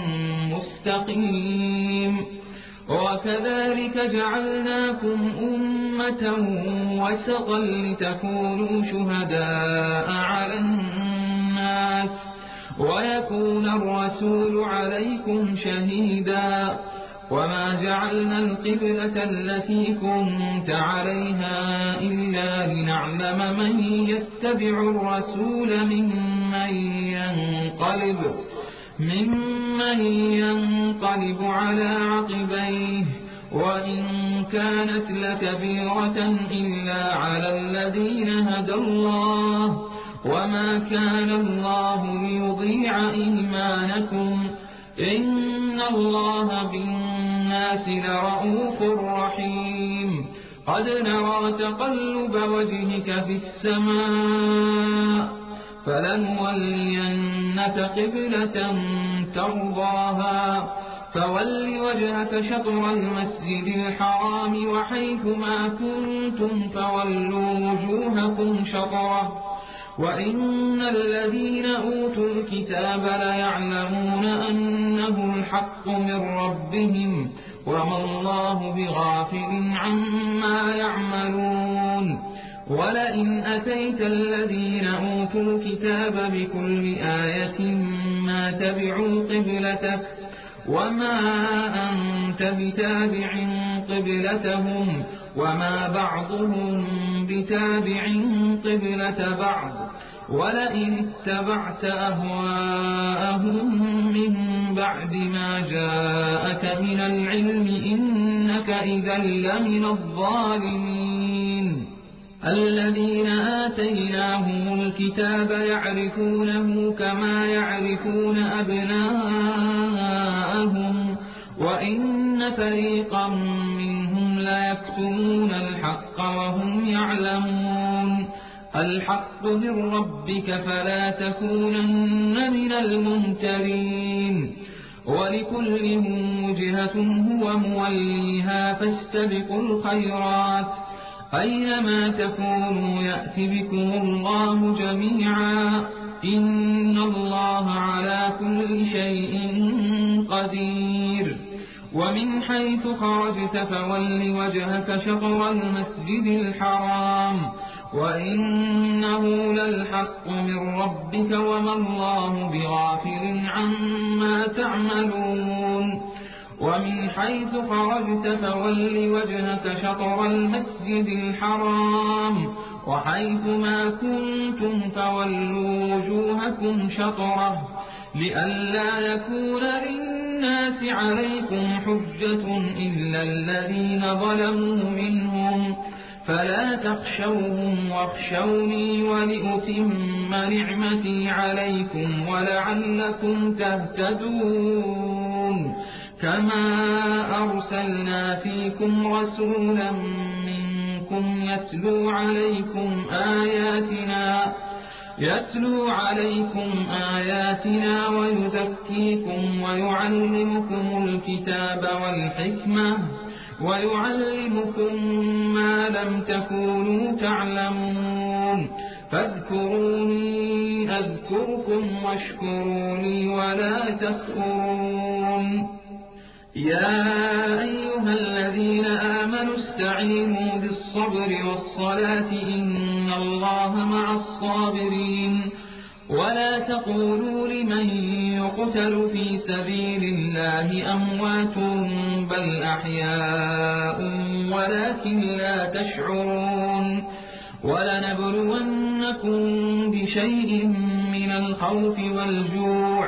مستقيم وكذلك جعلناكم أمة وسطا لتكونوا شهداء على الناس ويكون الرسول عليكم شهيدا وما جعلنا القبلة التي كنت عليها إلا لنعلم من يتبع الرسول ممن ينقلب ممن ينقلب على عقبيه وإن كانت لكبيرة إلا على الذين هدى الله وما كان الله ليضيع إيمانكم إن الله بالناس لرؤوف رحيم قد نرى تقلب وجهك في السماء فلنولينك قبلة ترضاها فول وجهك شطر المسجد الحرام وحيثما كنتم فولوا وجوهكم شطره وإن الذين أوتوا الكتاب ليعلمون أنه الحق من ربهم وما الله بغافل عما يعملون ولئن أتيت الذين أوتوا الكتاب بكل آية ما تبعوا قبلتك وما أنت بتابع قبلتهم وما بعضهم بتابع قبلة بعض ولئن اتبعت أهواءهم من بعد ما جاءك من العلم إنك إذا لمن الظالمين الذين آتيناهم الكتاب يعرفونه كما يعرفون أبناءهم وإن فريقا منهم ليكتمون الحق وهم يعلمون الحق من ربك فلا تكونن من الممترين ولكل وجهة هو موليها فاستبقوا الخيرات أينما تكونوا يأت بكم الله جميعا إن الله على كل شيء قدير ومن حيث خرجت فول وجهك شطر المسجد الحرام وإنه للحق من ربك وما الله بغافل عما تعملون ومن حيث خرجت فول وجهك شطر المسجد الحرام وحيث ما كنتم فولوا وجوهكم شطره لئلا يكون للناس عليكم حجة إلا الذين ظلموا منهم فلا تخشوهم واخشوني ولأتم نعمتي عليكم ولعلكم تهتدون كما أرسلنا فيكم رسولا منكم يتلو عليكم آياتنا يتلو عليكم آياتنا ويزكيكم ويعلمكم الكتاب والحكمة ويعلمكم ما لم تكونوا تعلمون فاذكروني أذكركم واشكروني ولا تكفرون يا أيها الذين آمنوا استعينوا بالصبر والصلاة إن الله مع الصابرين ولا تقولوا لمن يقتل في سبيل الله أموات بل أحياء ولكن لا تشعرون ولنبلونكم بشيء من الخوف والجوع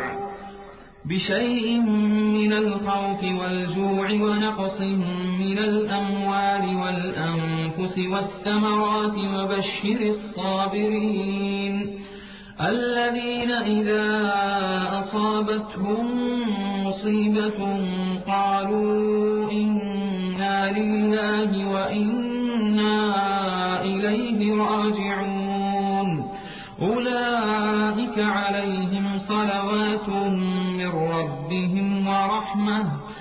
بشيء من الخوف والجوع ونقص من الأموال والأنفس والثمرات وبشر الصابرين الذين إذا أصابتهم مصيبة قالوا إنا لله وإنا إليه راجعون أولئك عليهم صلوات من ربهم ورحمة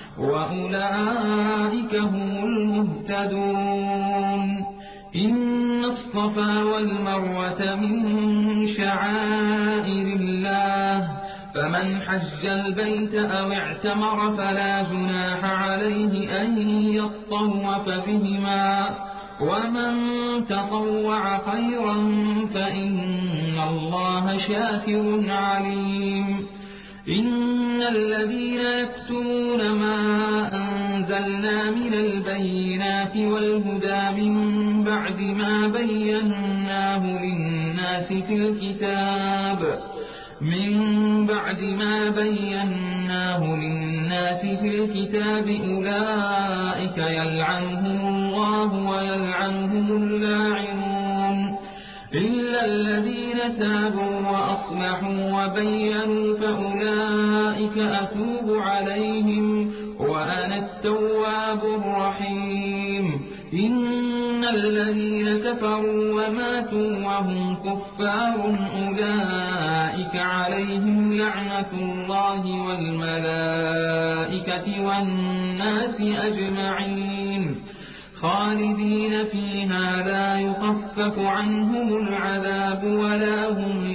وأولئك هم المهتدون إن الصفا والمروة من شعائر الله فمن حج البيت أو اعتمر فلا جناح عليه أن يطوف بهما ومن تطوع خيرا فإن الله شاكر عليم إن الذين يكتمون ما أنزلنا من البينات والهدى من بعد ما بيناه للناس في الكتاب من بعد ما بيناه للناس في الكتاب أولئك يلعنهم الله ويلعنهم اللاعنون إلا الذين تابوا وأصلحوا وبينوا فأولئك أتوب عليهم وأنا التواب الرحيم إن الذين كفروا وماتوا وهم كفار أولئك عليهم لعنة الله والملائكة والناس أجمعين خالدين فيها لا يخفف عنهم العذاب ولا هم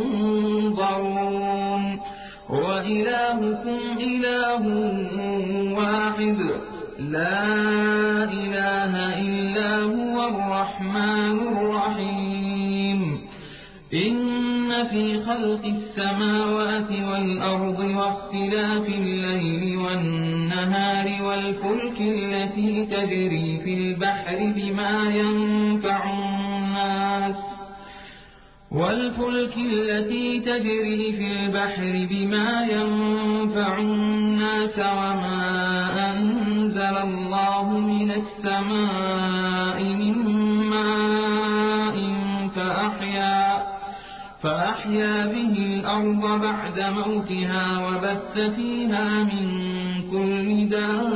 ينظرون وإلهكم إله واحد لا إله إلا هو الرحمن الرحيم إن في خلق السماوات والأرض واختلاف الليل والنهار والفلك التي تجري في البحر بما ينفع الناس والفلك التي تجري في البحر بما ينفع الناس وما أنزل الله من السماء من ماء فأحيا فأحيا به الأرض بعد موتها وبث فيها من كل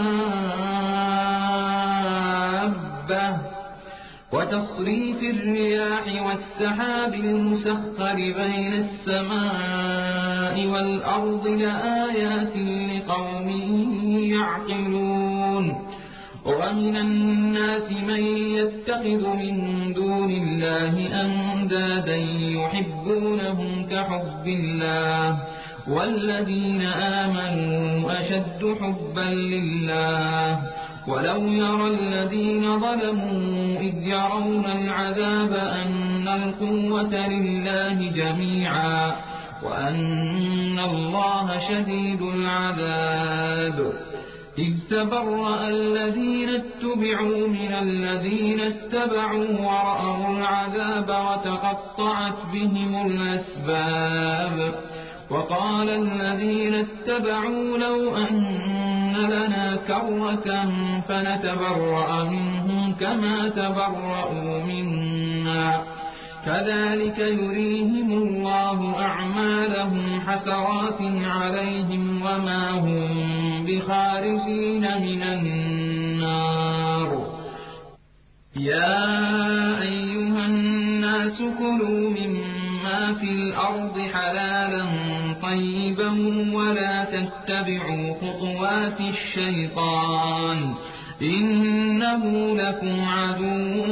دابة وتصريف الرياح والسحاب المسخر بين السماء والأرض لآيات لقوم يعقلون ومن الناس من يتخذ من دون الله أندادا يحبونهم كحب الله والذين آمنوا أشد حبا لله ولو يرى الذين ظلموا إذ يرون العذاب أن القوة لله جميعا وأن الله شديد العذاب إذ تبرأ الذين اتبعوا من الذين اتبعوا ورأوا العذاب وتقطعت بهم الأسباب وقال الذين اتبعوا لو أن لنا كرة فنتبرأ منهم كما تبرأوا منا كذلك يريهم الله أعمالهم حسرات عليهم وما هم بخارجين من النار يا أيها الناس كلوا مما في الأرض حلالا طيبا ولا تتبعوا خطوات الشيطان إنه لكم عدو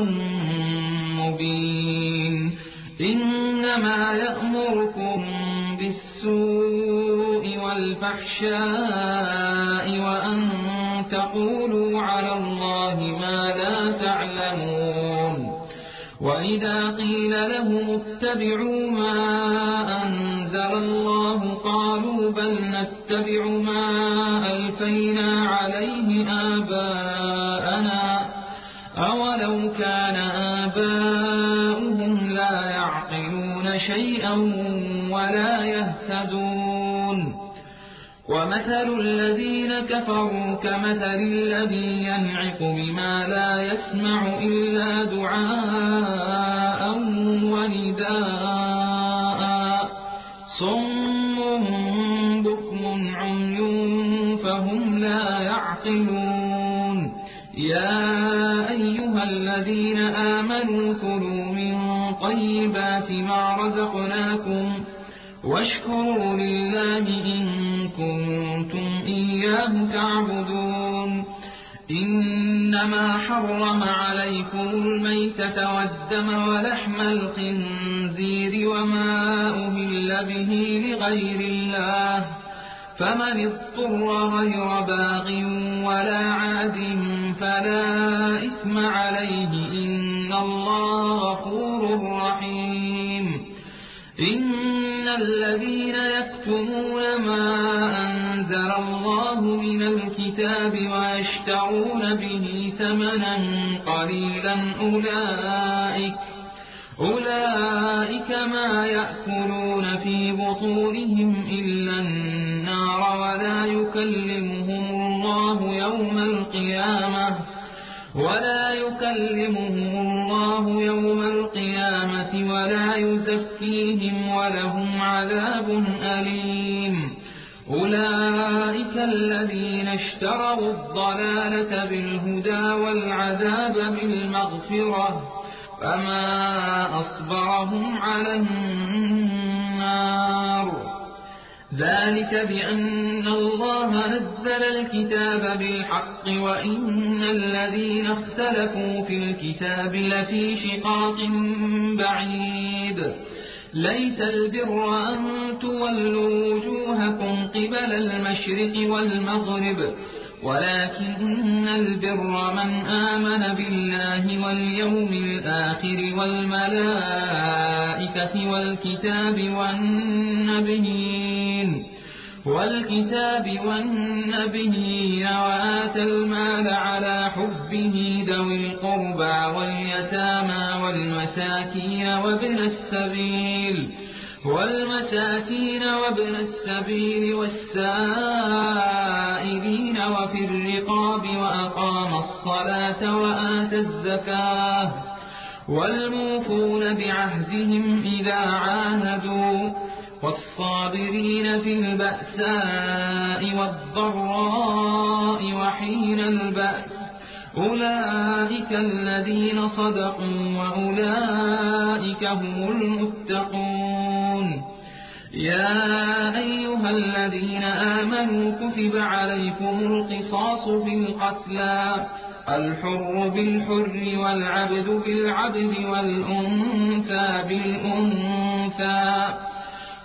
مبين إنما يأمركم بالسوء والفحشاء وأن تقولوا على الله ما لا تعلمون وإذا قيل لهم اتبعوا ما أنزل الله قالوا بل نتبع ما ألفينا عليه آباءنا أولو كان آباؤهم لا يعقلون شيئا ولا يهتدون ومثل الذين كفروا كمثل الذي ينعق بما لا يسمع إلا دعاء ونداء صم بكم عمي فهم لا يعقلون يا أيها الذين آمنوا كلوا من طيبات ما رزقناكم واشكروا لله إن كنتم إياه تعبدون إنما حرم عليكم الميتة والدم ولحم الخنزير وما أهل به لغير الله فمن اضطر غير باغ ولا عاد فلا إثم عليه إن الله غفور رحيم إن الذين يكتمون ما أنزل الله من الكتاب ويشترون به ثمنا قليلا أولئك أولئك ما يأكلون في بطونهم إلا النار ولا يكلمهم الله يوم القيامة ولا يكلمهم الله يوم القيامة ولا يزكيهم ولهم عذاب أليم أولئك الذين اشتروا الضلالة بالهدى والعذاب بالمغفرة فما أصبرهم على النار ذلك بأن الله نزل الكتاب بالحق وإن الذين اختلفوا في الكتاب لفي شقاق بعيد ليس البر أن تولوا وجوهكم قبل المشرق والمغرب ولكن البر من آمن بالله واليوم الآخر والملائكة والكتاب والنبيين والكتاب والنبيين وآتى المال على حبه ذوي القربى واليتامى والمساكين وابن السبيل والمساكين وابن السبيل والسائلين وفي الرقاب وأقام الصلاة وآتى الزكاة والموفون بعهدهم إذا عاهدوا والصابرين في البأساء والضراء وحين البأس أولئك الذين صدقوا وأولئك هم المتقون يا أيها الذين آمنوا كتب عليكم القصاص في القتلى الحر بالحر والعبد بالعبد والأنثى بالأنثى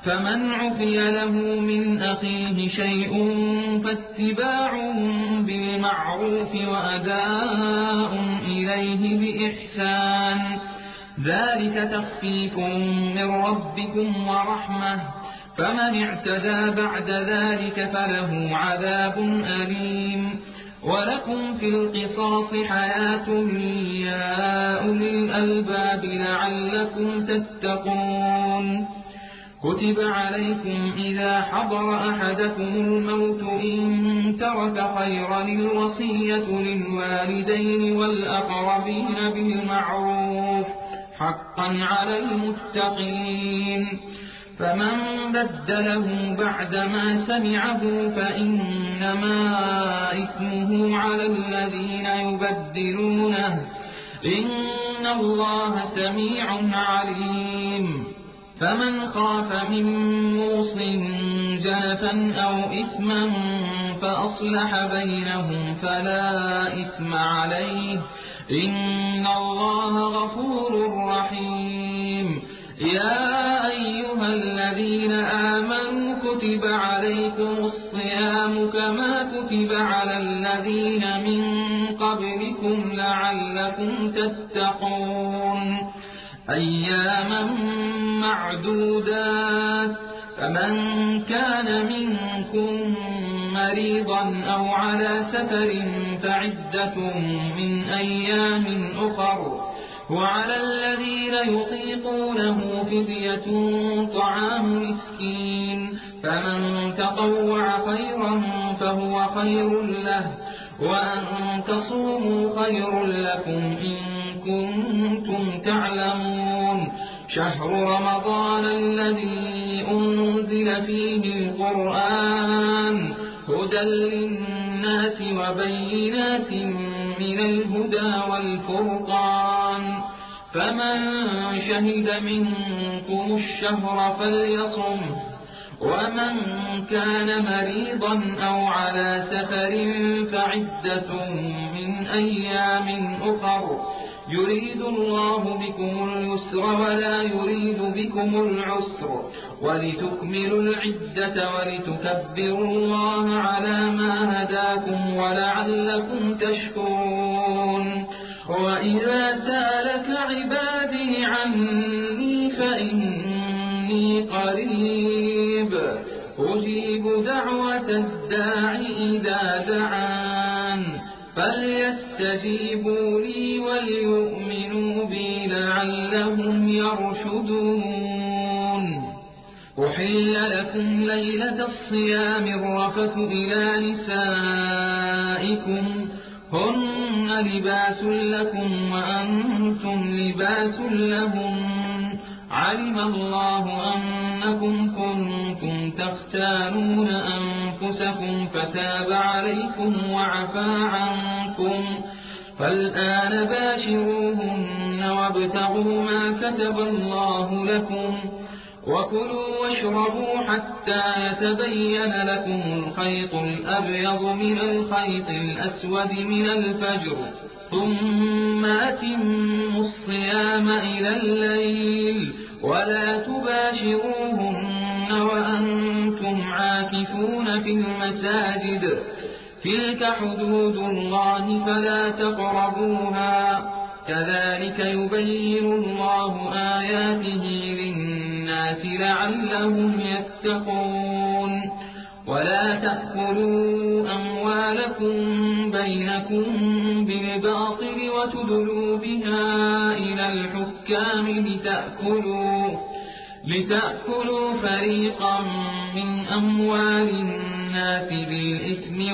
فمن عفي له من أخيه شيء فاتباع بالمعروف وأداء إليه بإحسان ذلك تخفيف من ربكم ورحمة فمن اعتدى بعد ذلك فله عذاب أليم ولكم في القصاص حياة يا أولي الألباب لعلكم تتقون كتب عليكم إذا حضر أحدكم الموت إن ترك خيرا الوصية للوالدين والأقربين بالمعروف حقا على المتقين فمن بدله بعدما سمعه فإنما إثمه على الذين يبدلونه إن الله سميع عليم فمن خاف من موص جنفا أو إثما فأصلح بينهم فلا إثم عليه إن الله غفور رحيم يا أيها الذين آمنوا كتب عليكم الصيام كما كتب على الذين من قبلكم لعلكم تتقون أياما معدودات فمن كان منكم مريضا أو على سفر فعدة من أيام أخر وعلى الذين يطيقونه فدية طعام مسكين فمن تطوع خيرا فهو خير له وأن تصوموا خير لكم إن كنتم تعلمون شهر رمضان الذي أنزل فيه القرآن هدى للناس وبينات من الهدى والفرقان فمن شهد منكم الشهر فليصمه ومن كان مريضا أو على سفر فعدة من أيام أخر يريد الله بكم اليسر ولا يريد بكم العسر ولتكملوا العدة ولتكبروا الله على ما هداكم ولعلكم تشكرون وإذا سألك عبادي عني فإني قريب أجيب دعوة الداع إذا دعان فليستجيبوا لي وليؤمنوا بي لعلهم يرشدون أحل لكم ليلة الصيام الرفث إلى نسائكم هن لباس لكم وأنتم لباس لهم علم الله أنكم كنتم تختانون أنفسكم فتاب عليكم وعفى عنكم فالآن باشروهن وابتغوا ما كتب الله لكم وكلوا واشربوا حتى يتبين لكم الخيط الأبيض من الخيط الأسود من الفجر ثم أتموا الصيام إلى الليل ولا تباشروهن وأنتم عاكفون في المساجد تلك حدود الله فلا تقربوها كذلك يبين الله آياته للناس لعلهم يتقون ولا تأكلوا أموالكم بينكم بالباطل وتدلوا بها إلى الحكام لتأكلوا, لتأكلوا فريقا من أموال الناس بالإثم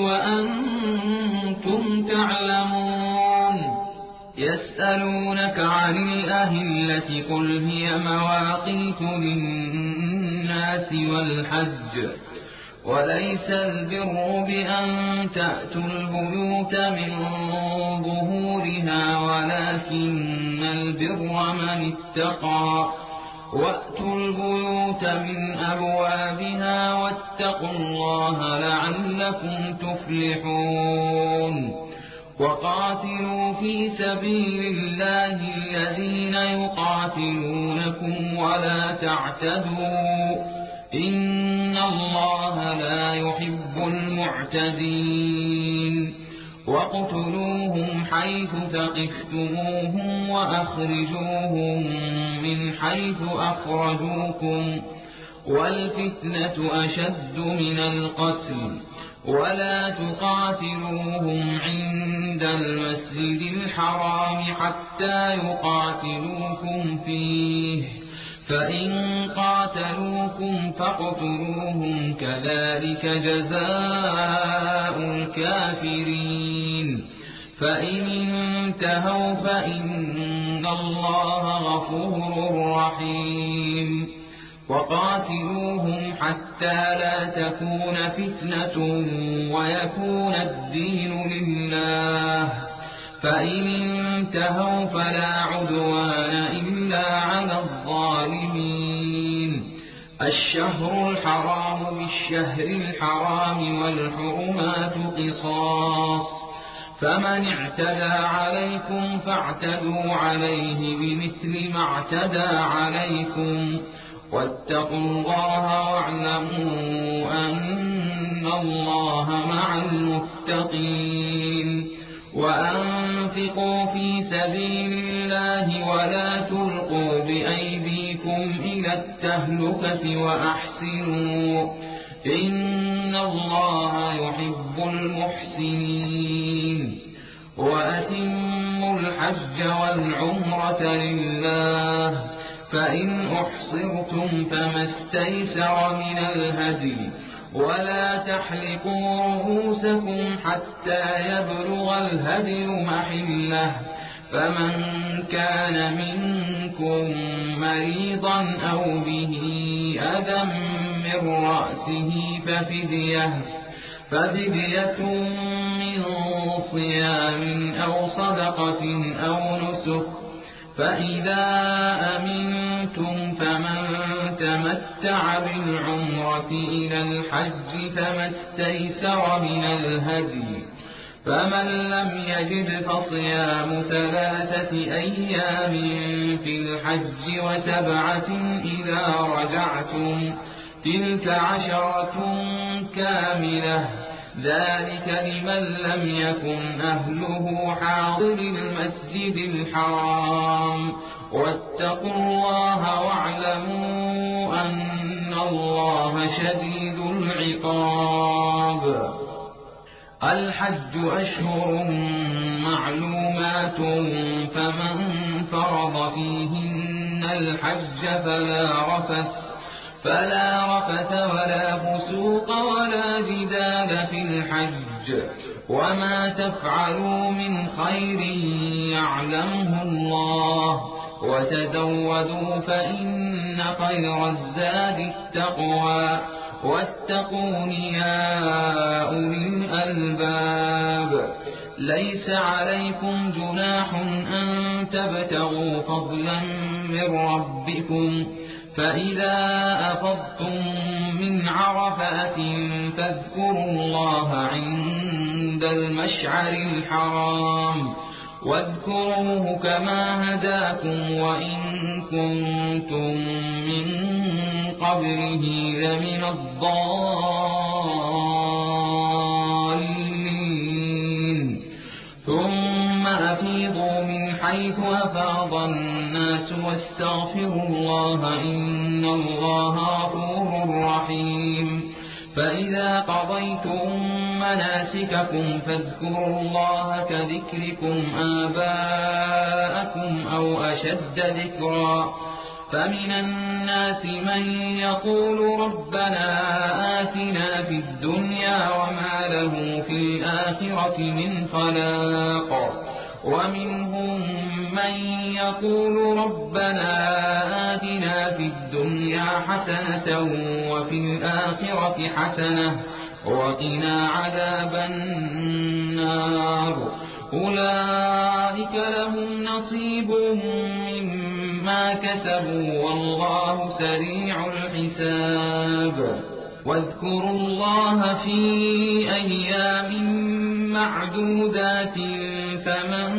وأنتم تعلمون يسألونك عن الأهلة قل هي مواقيت للناس والحج وليس البر بأن تأتوا البيوت من ظهورها ولكن البر من اتقى وأتوا البيوت من أبوابها واتقوا الله لعلكم تفلحون وقاتلوا في سبيل الله الذين يقاتلونكم ولا تعتدوا إن الله لا يحب المعتدين واقتلوهم حيث ثقفتموهم وأخرجوهم من حيث أخرجوكم والفتنة أشد من القتل ولا تقاتلوهم عند المسجد الحرام حتى يقاتلوكم فيه فإن قاتلوكم فاقتلوهم كذلك جزاء الكافرين فإن انتهوا فإن الله غفور رحيم وقاتلوهم حتى لا تكون فتنة ويكون الدين لله فإن انتهوا فلا عدوان إلا على الظالمين الشهر الحرام بالشهر الحرام والحرمات قصاص فمن اعتدى عليكم فاعتدوا عليه بمثل ما اعتدى عليكم واتقوا الله واعلموا أن الله مع المتقين وأنفقوا في سبيل الله ولا تلقوا بأيديكم إلى التهلكة وأحسنوا إن الله يحب المحسنين وأتموا الحج والعمرة لله فإن أحصرتم فما استيسر من الهدي ولا تحلقوا رؤوسكم حتى يبلغ الهدي محله فمن كان منكم مريضا أو به أذى من رأسه ففدية ففدية من صيام أو صدقة أو نسك فإذا أمنتم فمن تمتع بالعمرة إلى الحج فما استيسر من الهدي فمن لم يجد فصيام ثلاثة أيام في الحج وسبعة إذا رجعتم تلك عشرة كاملة ذلك لمن لم يكن أهله حاضر المسجد الحرام واتقوا الله واعلموا أن الله شديد العقاب الحج أشهر معلومات فمن فرض فيهن الحج فلا رفث فلا رفث ولا فسوق ولا جدال في الحج وما تفعلوا من خير يعلمه الله وتزودوا فإن خير الزاد التقوى واتقون يا أولي الألباب ليس عليكم جناح أن تبتغوا فضلا من ربكم فإذا أفضتم من عرفات فاذكروا الله عند المشعر الحرام واذكروه كما هداكم وإن كنتم من قبله لمن الضالين ثم أفيضوا من حيث أفاض الناس واستغفروا الله إن الله غفور رحيم فإذا قضيتم مناسككم فاذكروا الله كذكركم آباءكم أو أشد ذكرا فمن الناس من يقول ربنا آتنا في الدنيا وما له في الآخرة من خلاق ومنهم من يقول ربنا آتنا في الدنيا حسنة وفي الآخرة حسنة وقنا عذاب النار أولئك لهم نصيب مما كسبوا والله سريع الحساب واذكروا الله في أيام معدودات فمن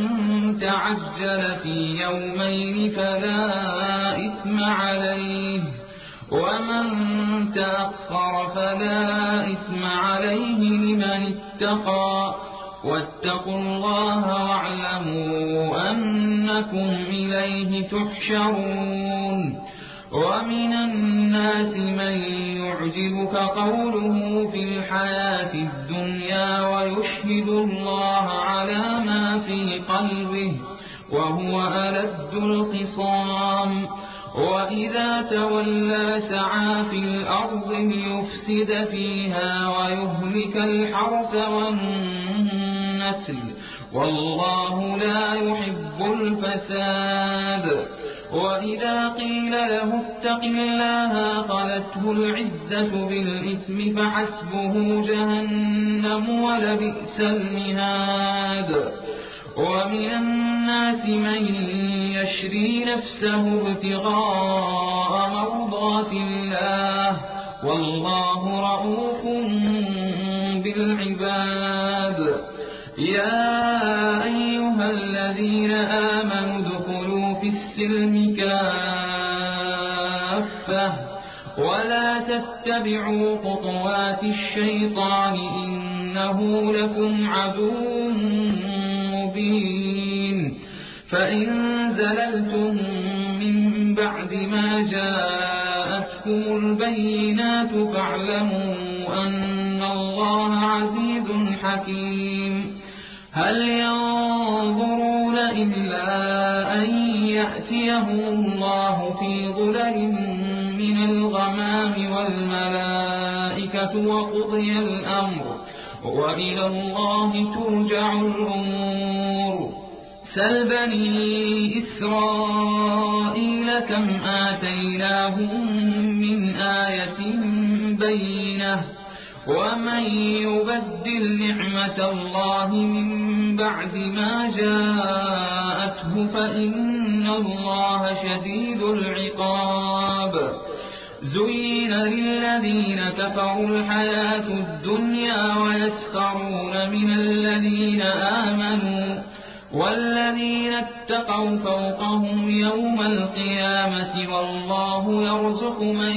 تعجل في يومين فلا إثم عليه ومن تأخر فلا إثم عليه لمن اتقى واتقوا الله واعلموا أنكم إليه تحشرون ومن الناس من يعجبك قوله في الحياة الدنيا ويشهد الله على ما في قلبه وهو ألد الخصام وإذا تولى سعى في الأرض ليفسد فيها ويهلك الحرث والنسل والله لا يحب الفساد وإذا قيل له اتق الله أخذته العزة بالإثم فحسبه جهنم ولبئس المهاد ومن الناس من يشري نفسه ابتغاء مرضات الله والله رؤوف بالعباد يا أيها الذين آمنوا ادخلوا في السلم كافة ولا تتبعوا خطوات الشيطان إنه لكم عدو مبين فإن زللتم من بعد ما جاءتكم البينات فاعلموا أن الله عزيز حكيم هل ينظرون إلا أن يأتيهم الله في ظلل من الغمام والملائكة وقضي الأمر وإلى الله ترجع الأمور سل بني إسرائيل كم آتيناهم من آية بينة ومن يبدل نعمة الله من بعد ما جاءته فإن الله شديد العقاب زين للذين كفروا الحياة الدنيا ويسخرون من الذين آمنوا والذين اتقوا فوقهم يوم القيامة والله يرزق من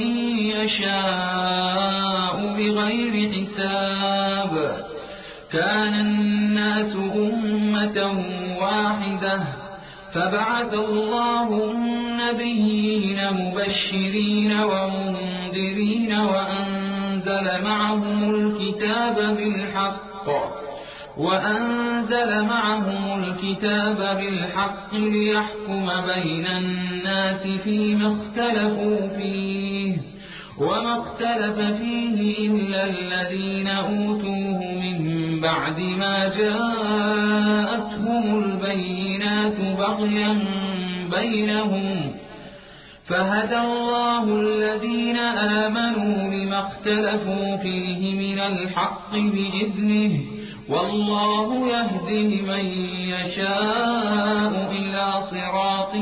يشاء بغير حساب كان الناس أمة واحدة فبعث الله النبيين مبشرين ومنذرين وأنزل معهم الكتاب بالحق وأنزل معهم الكتاب بالحق ليحكم بين الناس فيما اختلفوا فيه وما اختلف فيه إلا الذين أوتوه من بعد ما جاءتهم البينات بغيا بينهم فهدى الله الذين آمنوا لما اختلفوا فيه من الحق بإذنه والله يهدي من يشاء إلى صراط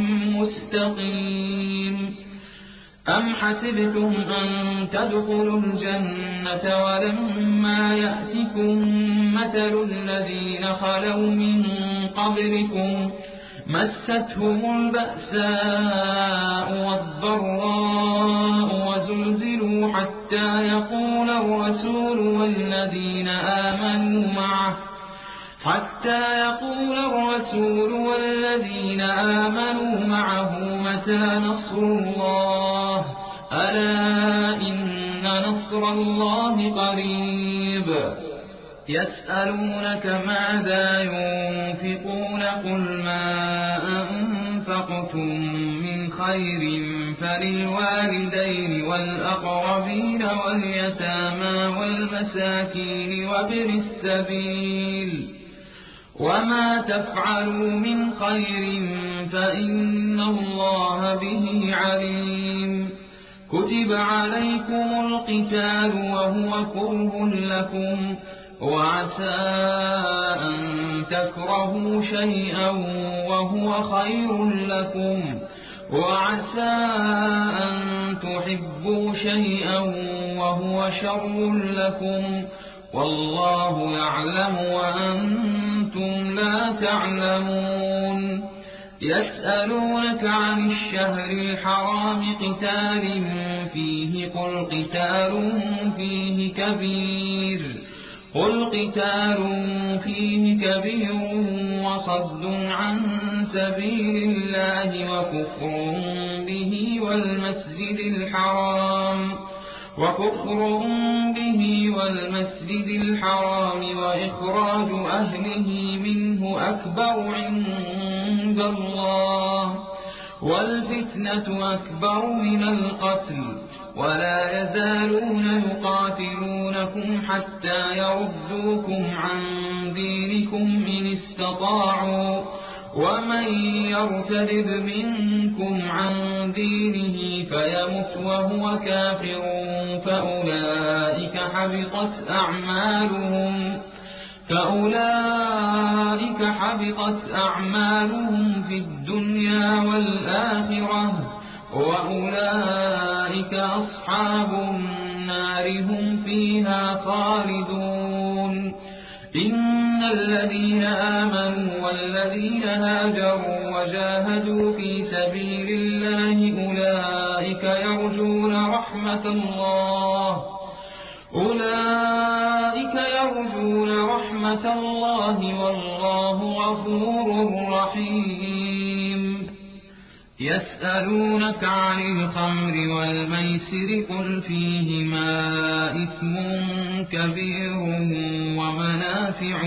مستقيم أم حسبتم أن تدخلوا الجنة ولما يأتكم مثل الذين خلوا من قبلكم مستهم البأساء والضراء وزلزلوا حتى يقول الرسول والذين آمنوا معه حتى يقول الرسول والذين آمنوا معه متى نصر الله ألا إن نصر الله قريب يسألونك ماذا ينفقون قل ما أنفقتم من خير فللوالدين والأقربين واليتامى والمساكين وابن السبيل وما تفعلوا من خير فإن الله به عليم كتب عليكم القتال وهو كره لكم وعسى أن تكرهوا شيئا وهو خير لكم وعسى أن تحبوا شيئا وهو شر لكم والله يعلم وأنتم لا تعلمون يسألونك عن الشهر الحرام قتال فيه قل قتال فيه كبير قل قتال فيه كبير وصد عن سبيل الله وكفر به والمسجد الحرام وكفر به والمسجد الحرام وإخراج أهله منه أكبر عند الله والفتنة أكبر من القتل ولا يزالون يقاتلونكم حتى يردوكم عن دينكم إن استطاعوا ومن يرتد منكم عن دينه فيمت وهو كافر فأولئك حبطت أعمالهم فأولئك حبطت أعمالهم في الدنيا والآخرة وأولئك أصحاب النار هم فيها خالدون إن الذين آمنوا والذين هاجروا وجاهدوا في سبيل الله أولئك يرجون رحمة الله أولئك يرجون رحمة الله والله غفور رحيم يسألونك عن الخمر والميسر قل فيهما إثم كبير ومنافع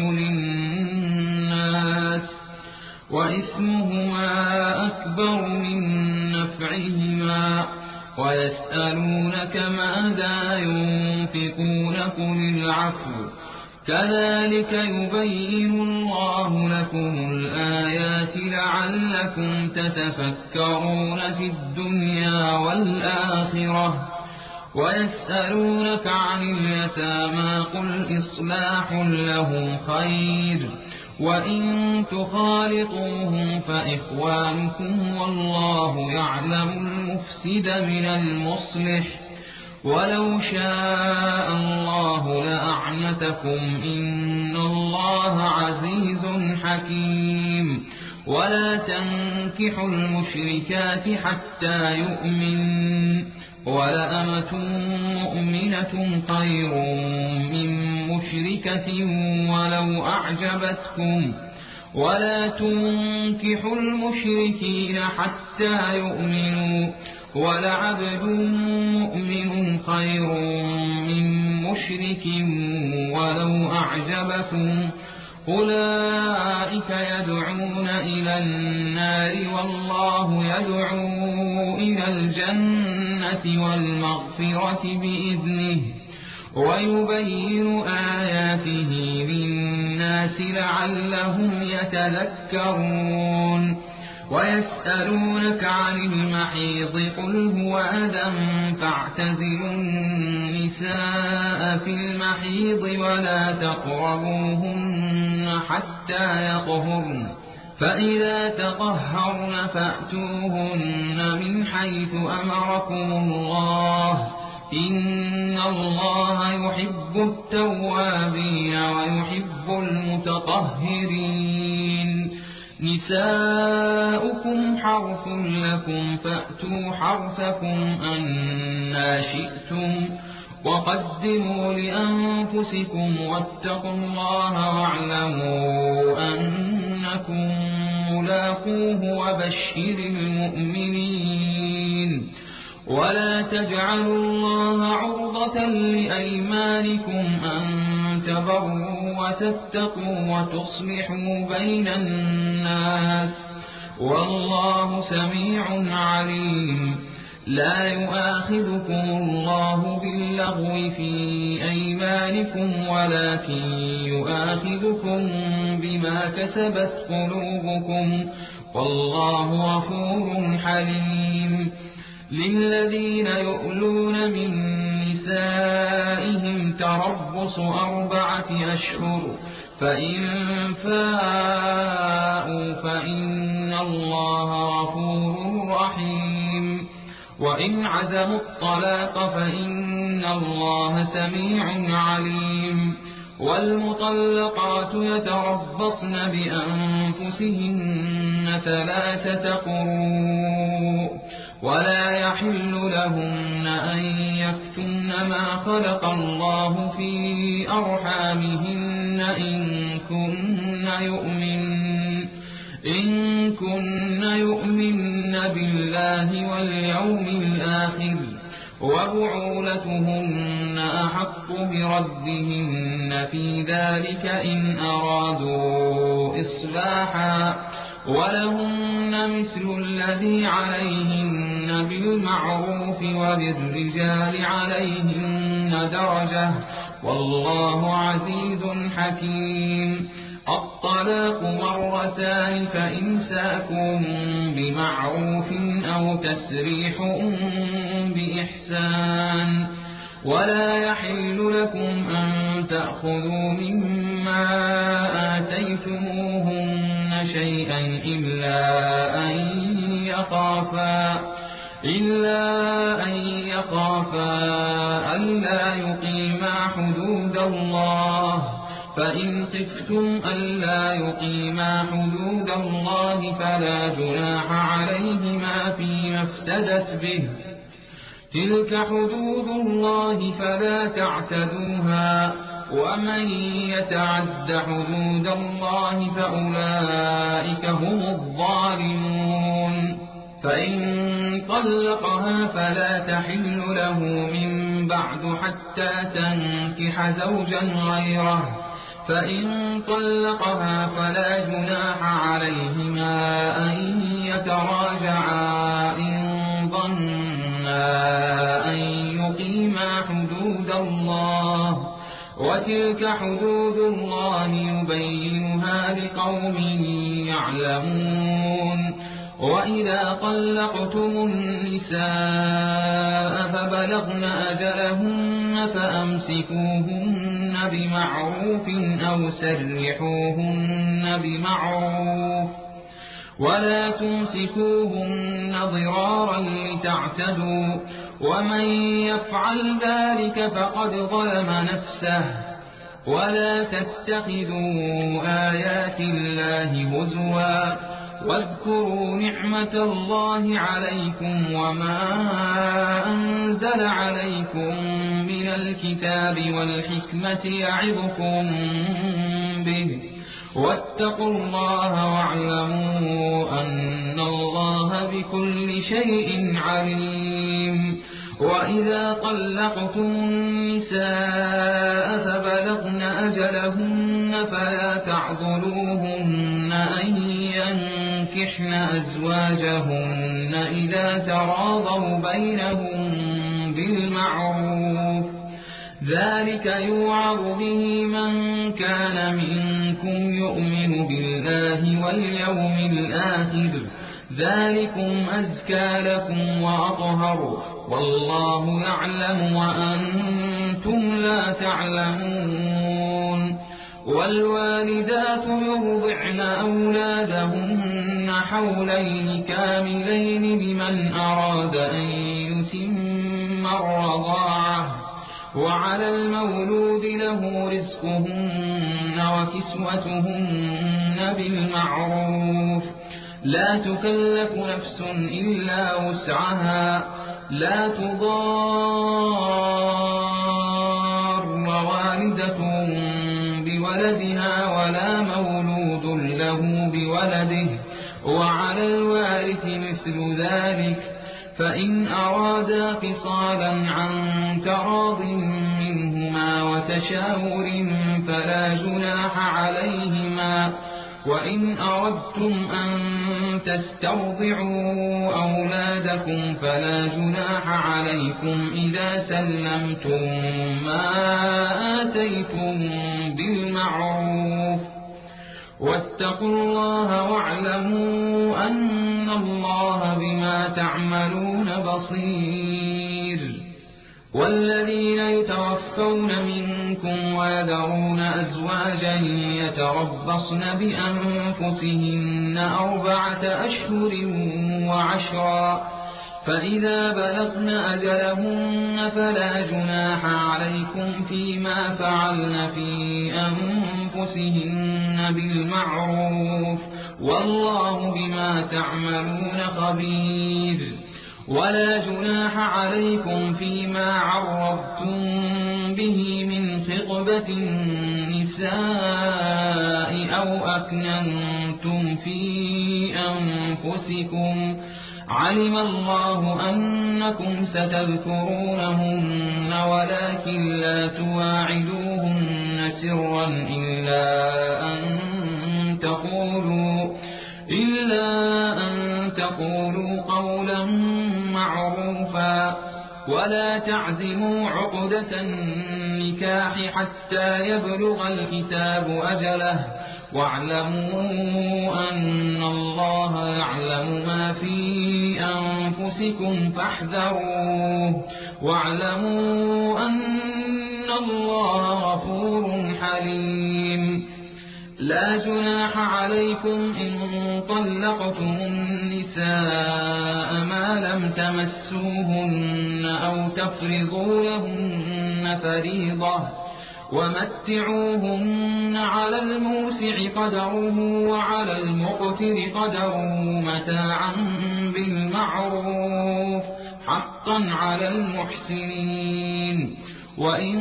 للناس وإثمهما أكبر من نفعهما ويسألونك ماذا ينفقون قل العفو كذلك يبين الله لكم الآيات لعلكم تتفكرون في الدنيا والآخرة ويسألونك عن اليتامى قل إصلاح لهم خير وإن تخالطوهم فإخوانكم والله يعلم المفسد من المصلح ولو شاء الله لأعنتكم إن الله عزيز حكيم ولا تنكحوا المشركات حتى يؤمن ولأمة مؤمنة خير من مشركة ولو أعجبتكم ولا تنكحوا المشركين حتى يؤمنوا ولعبد مؤمن خير من مشرك ولو أعجبكم أولئك يدعون إلى النار والله يدعو إلى الجنة والمغفرة بإذنه ويبين آياته للناس لعلهم يتذكرون ويسألونك عن المحيض قل هو أذى فاعتزلوا النساء في المحيض ولا تقربوهن حتى يطهرن فإذا تطهرن فأتوهن من حيث أمركم الله إن الله يحب التوابين ويحب المتطهرين نساؤكم حرث لكم فأتوا حرثكم أنى شئتم وقدموا لأنفسكم واتقوا الله واعلموا أنكم ملاقوه وبشر المؤمنين ولا تجعلوا الله عرضة لأيمانكم أن تبروا وتتقوا وتصلحوا بين الناس والله سميع عليم لا يؤاخذكم الله باللغو في أيمانكم ولكن يؤاخذكم بما كسبت قلوبكم والله غفور حليم للذين يؤلون من نسائهم تربص أربعة أشهر فإن فاءوا فإن الله غفور رحيم وإن عزموا الطلاق فإن الله سميع عليم والمطلقات يتربصن بأنفسهن ثلاثة قروء ولا يحل لهن أن يكتمن ما خلق الله في أرحامهن إن كن يؤمن إن كن يؤمن بالله واليوم الآخر وبعولتهن أحق بردهن في ذلك إن أرادوا إصلاحا ولهن مثل الذي عليهن بالمعروف وللرجال عليهن درجة والله عزيز حكيم. الطلاق مرتان فإمساكم بمعروف أو تسريح بإحسان ولا يحل لكم أن تأخذوا مما آتيتموهن شيئا إلا أن يخافا إلا أن يخافا ألا يقيما حدود الله فإن خفتم ألا يقيما حدود الله فلا جناح عليهما فيما افتدت به تلك حدود الله فلا تعتدوها ومن يتعد حدود الله فأولئك هم الظالمون. فإن طلقها فلا تحل له من بعد حتى تنكح زوجا غيره فإن طلقها فلا جناح عليهما أن يتراجعا إن ظنا أن يقيما حدود الله وتلك حدود الله يبينها لقوم يعلمون. وإذا طلقتم النساء فبلغن أجلهن فأمسكوهن بمعروف أو سرحوهن بمعروف ولا تمسكوهن ضرارا لتعتدوا ومن يفعل ذلك فقد ظلم نفسه ولا تتخذوا آيات الله هزوا واذكروا نعمة الله عليكم وما أنزل عليكم من الكتاب والحكمة يعظكم به واتقوا الله واعلموا أن الله بكل شيء عليم. وإذا طلقتم النساء فبلغن أجلهن فلا تعضلوهن أن ينكحن أزواجهن إذا تراضوا بينهم بالمعروف ذلك يوعظ به من كان منكم يؤمن بالله واليوم الآخر ذلكم أزكى لكم وأطهر والله يعلم وأنتم لا تعلمون. والوالدات يرضعن أولادهن حولين كاملين لمن أراد أن يتم الرضاعة وعلى المولود له رزقهن وكسوتهن بالمعروف لا تكلف نفس إلا وسعها لا تضار والدة بولدها ولا مولود له بولده وعلى الوارث مثل ذلك فإن أرادا فصالا عن تراض منهما وتشاور فلا جناح عليهما. وإن أردتم أن تسترضعوا أولادكم فلا جناح عليكم إذا سلمتم ما آتيتم بالمعروف واتقوا الله واعلموا أن الله بما تعملون بصير. والذين يتوفون منكم ويذرون أزواجا يتربصن بأنفسهن أربعة أشهر وعشرا فإذا بلغن أجلهن فلا جناح عليكم فيما فعلن في أنفسهن بالمعروف والله بما تعملون خبير. ولا جناح عليكم فيما عرضتم به من خطبة النساء أو أكننتم في أنفسكم، علم الله أنكم ستذكرونهن ولكن لا تواعدوهن سرا إلا أن تقولوا إلا أن تقولوا قولا معروفا. ولا تعزموا عقدة النكاح حتى يبلغ الكتاب أجله، واعلموا أن الله يعلم ما في أنفسكم فاحذروه، واعلموا أن الله غفور حليم. لا جناح عليكم إن طلقتم النساء ما لم تمسوهن أو تفرضوا لهن فريضة، ومتعوهن على الموسع قدره وعلى المقتر قدره متاعا بالمعروف حقا على المحسنين. وإن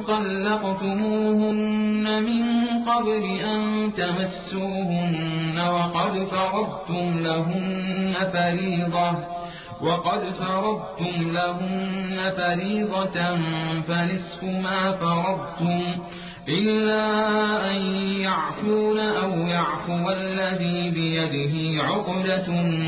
طلقتموهن من قبل أن تمسوهن وقد فرضتم لهن فريضة وقد فرضتم لهن فريضة فنصف ما فرضتم إلا أن يعفون أو يعفو الذي بيده عقدة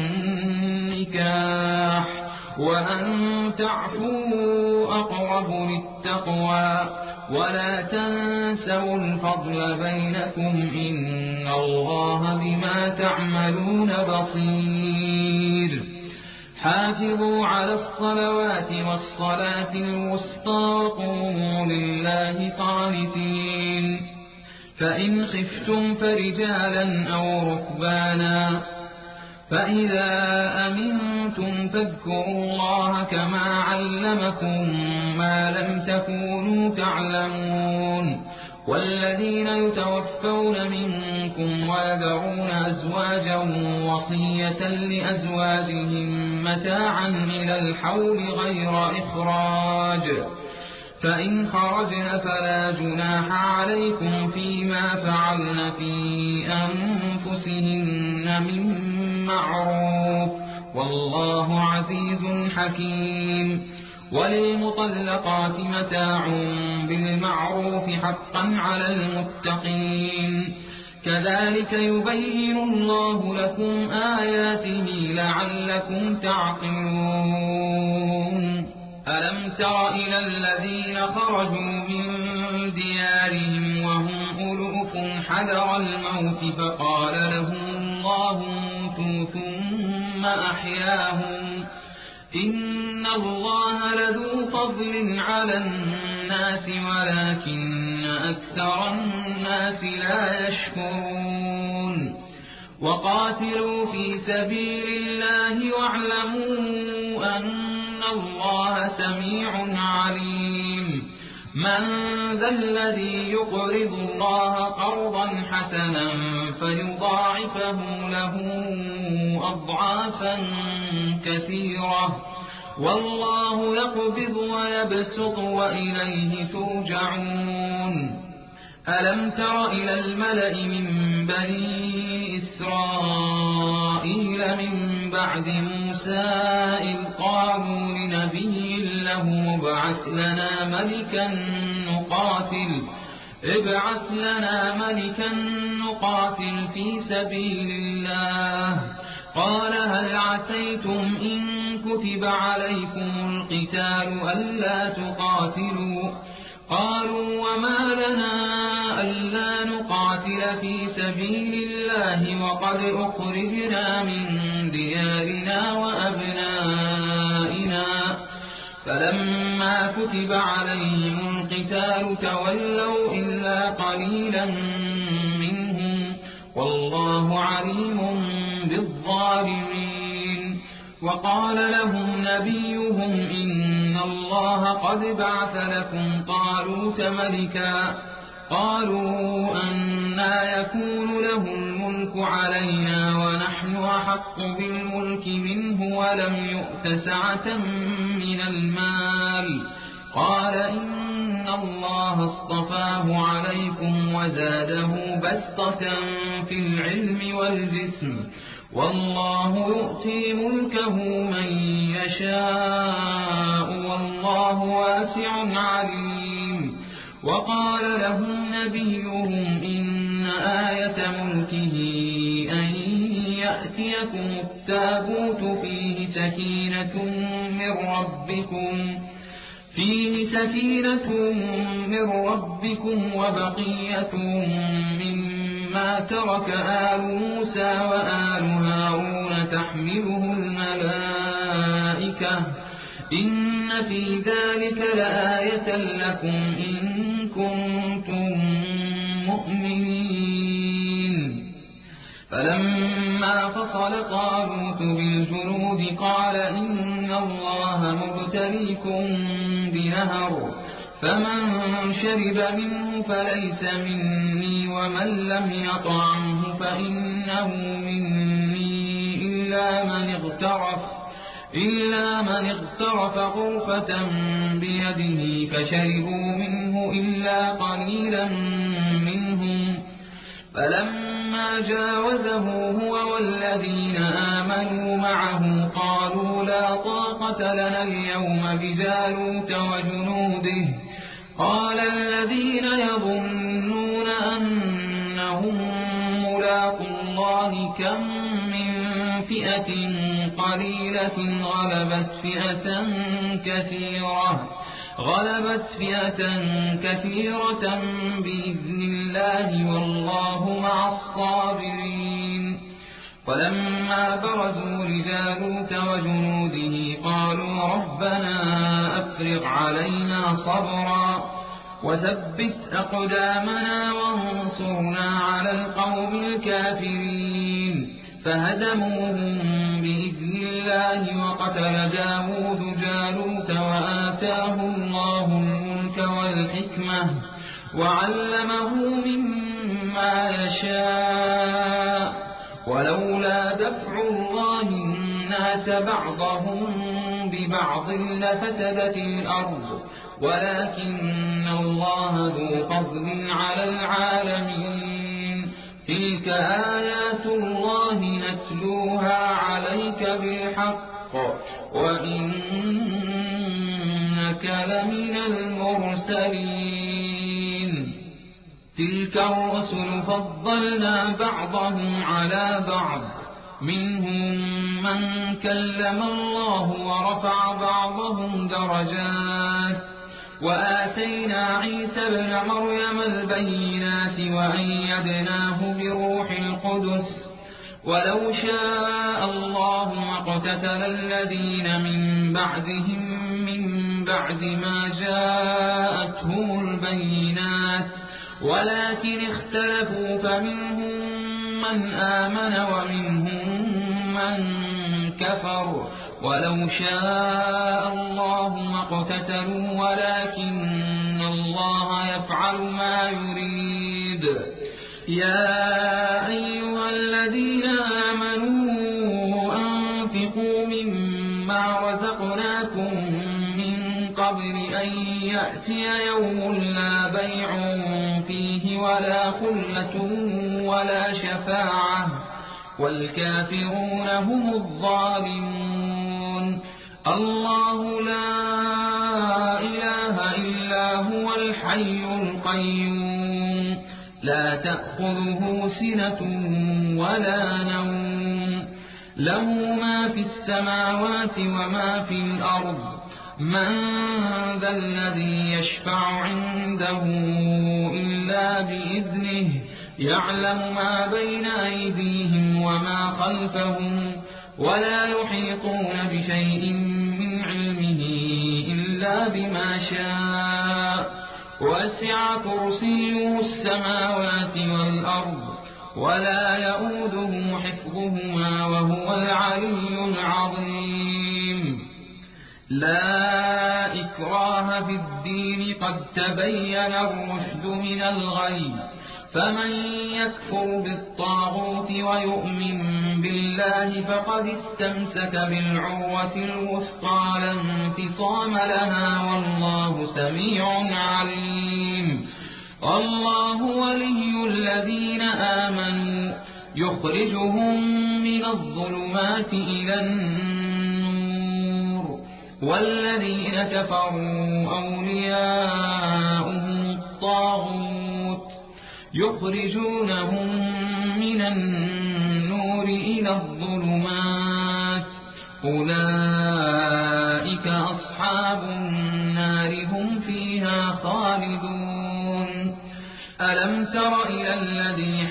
النكاح، وأن تعفوا أقرب للتقوى. ولا تنسوا الفضل بينكم إن الله بما تعملون بصير. حافظوا على الصلوات والصلاة الوسطى وقوموا لله قانتين. فإن خفتم فرجالا أو ركبانا، فإذا أمنتم فاذكروا الله كما علمكم ما لم تكونوا تعلمون. والذين يتوفون منكم ويذرون أزواجا وصية لأزواجهم متاعا إلى الحول غير إخراج، فإن خرجن فلا جناح عليكم فيما فعلن في أنفسهن من معروف، والله عزيز حكيم. وللمطلقات متاع بالمعروف حقا على المتقين. كذلك يبين الله لكم آياته لعلكم تعقلون. ألم تر إلى الذين خرجوا من ديارهم وهم ألوف حذر الموت فقال لهم الله موتوا ثم أحياهم، إن الله لذو فضل على الناس ولكن أكثر الناس لا يشكرون. وقاتلوا في سبيل الله واعلموا أن الله سميع عليم. من ذا الذي يقرض الله قرضا حسنا فيضاعفه له أضعافا كثيرة، والله يقبض ويبسط وإليه ترجعون. ألم تر إلى الملأ من بني إسرائيل من بعد موسى إذ قالوا لنبي له ابعث لنا ملكا نقاتل ابعث لنا ملكا نقاتل في سبيل الله، قال هل عسيتم إن كتب عليكم القتال ألا تقاتلوا؟ قالوا وما لنا ألا نقاتل في سبيل الله وقد أخرجنا من ديارنا وأبنائنا، فلما كتب عليهم القتال تولوا إلا قليلا منهم، والله عليم بالظالمين. وقال لهم نبيهم إن الله قد بعث لكم طالوت ملكا، قالوا أنى يكون له الملك الملك علينا ونحن أحق بالملك منه ولم يؤت سعة من المال. قال إن الله اصطفاه عليكم وزاده بسطة في العلم والجسم والله يؤتي ملكه من يشاء والله واسع عليم. وقال لهم نبيهم إن آية ملكه أن يأتيكم التابوت فيه سكينة من ربكم فيه سكينة من ربكم وبقية مما ترك آل موسى وآل هارون تحمله الملائكة إن في ذلك لآية لكم إن كنتم مؤمنين. فلما فصل طالوت بالجنود قال إن الله مبتليكم بنهر فمن شرب منه فليس مني ومن لم يطعمه فإنه مني إلا من اغترف إلا من اغترف غرفة بيده فشربوا منه إلا قليلا منهم. فلما جاوزه هو والذين آمنوا معه قالوا لا طاقة لنا اليوم بجالوت وجنوده. قال الذين يظنون أنهم ملاقو الله كم من فئة قليلة غلبت فئة كثيرة غلبت فئة كثيرة بإذن الله والله مع الصابرين. فلما برزوا لجالوت وجنوده قالوا ربنا أفرغ علينا صبرا وثبت أقدامنا وانصرنا على القوم الكافرين. فهزموهم بإذن الله وقتل داود جالوت وآتاه الله الملك والحكمة وعلمه مما يشاء ولولا دفع الله الناس بعضهم ببعض لفسدت الأرض ولكن الله ذو فضل على العالمين. تلك آيات الله نتلوها عليك بالحق وإنك لمن المرسلين. تلك الرسل فضلنا بعضهم على بعض منهم من كلم الله ورفع بعضهم درجات وآتينا عيسى ابن مريم البينات وأيدناه بروح القدس ولو شاء الله ما اقتتل الذين من بعدهم من بعد ما جاءتهم البينات ولكن اختلفوا فمنهم من آمن ومنهم من كفر ولو شاء الله ما اقتتلوا ولكن الله يفعل ما يريد. يا أيها الذين آمنوا أنفقوا مما رزقناكم من قبل أن يأتي يوم لا بيع فيه ولا خلة ولا شفاعة والكافرون هم الظالمون. الله لا إله إلا هو الحي القيوم لا تأخذه سنة ولا نوم له ما في السماوات وما في الأرض. من ذا الذي يشفع عنده إلا بإذنه يعلم ما بين أيديهم وما خلفهم ولا يحيطون بشيء من علمه إلا بما شاء وسع كرسيه السماوات والأرض ولا يؤوده حفظهما وهو العلي العظيم. لا إكراه في الدين قد تبين الرشد من الغي فمن يكفر بالطاغوت ويؤمن بالله فقد استمسك بالعروة الوثقى لا انفصام لها والله سميع عليم الله ولي الذين آمنوا يخرجهم من الظلمات إلى النور والذين كفروا أولياؤهم الطاغوت يخرجونهم من النور إلى الظلمات أولئك أصحاب النار هم فيها خالدون ألم تر إلى الذي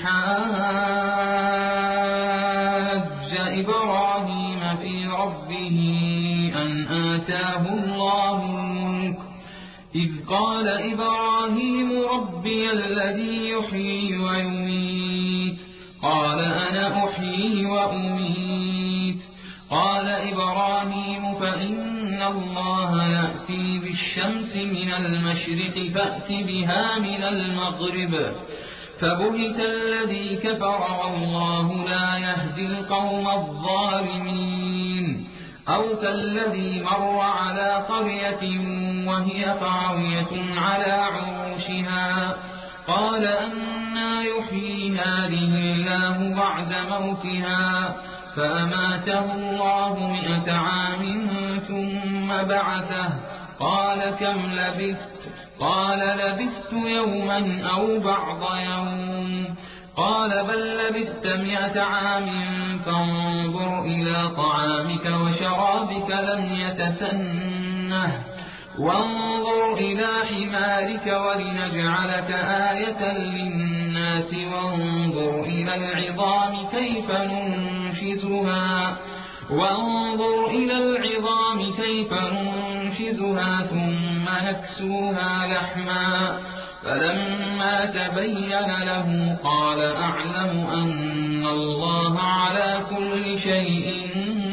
حاج إبراهيم في ربه أن آتاه الله الملك إذ قال إبراهيم ربي الذي يحيي ويميت قال أنا أحيي وأميت قال إبراهيم فإن الله يأتي بالشمس من المشرق فأت بها من المغرب فبهت الذي كفر والله لا يهدي القوم الظالمين أو كالذي مر على قرية وهي خاوية على عروشها قال أنى يحيي هذه الله بعد موتها فأماته الله مئة عام ثم بعثه قال كم لبثت قال لبثت يوما أو بعض يوم قال بل لبثت مئة عام فانظر إلى طعامك وشرابك لم يتسنه وانظر إلى حمارك ولنجعلك آية للناس وانظر إلى العظام كيف ننشزها وانظر إلى العظام كيف ننشزها ثم نكسوها لحما فلما تبين له قال أعلم أن الله على كل شيء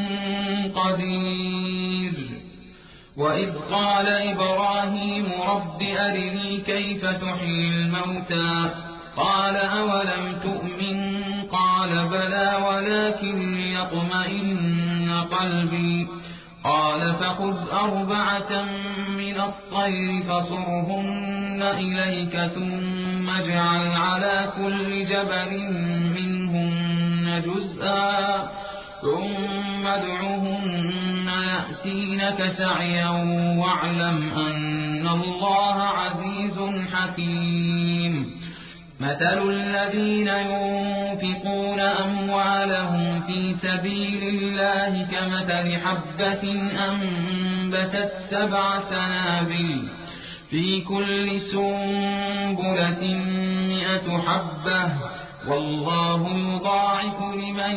قدير وإذ قال إبراهيم رب أرني كيف تحيي الموتى قال أولم تؤمن قال بلى ولكن ليطمئن قلبي قال فخذ أربعة من الطير فصرهن إليك ثم اجعل على كل جبل منهن جزءا ثم ادعهن يأتينك سعيا واعلم أن الله عزيز حكيم مثل الذين ينفقون أموالهم في سبيل الله كمثل حبة أنبتت سبع سنابل في كل سنبلة مئة حبة والله يضاعف لمن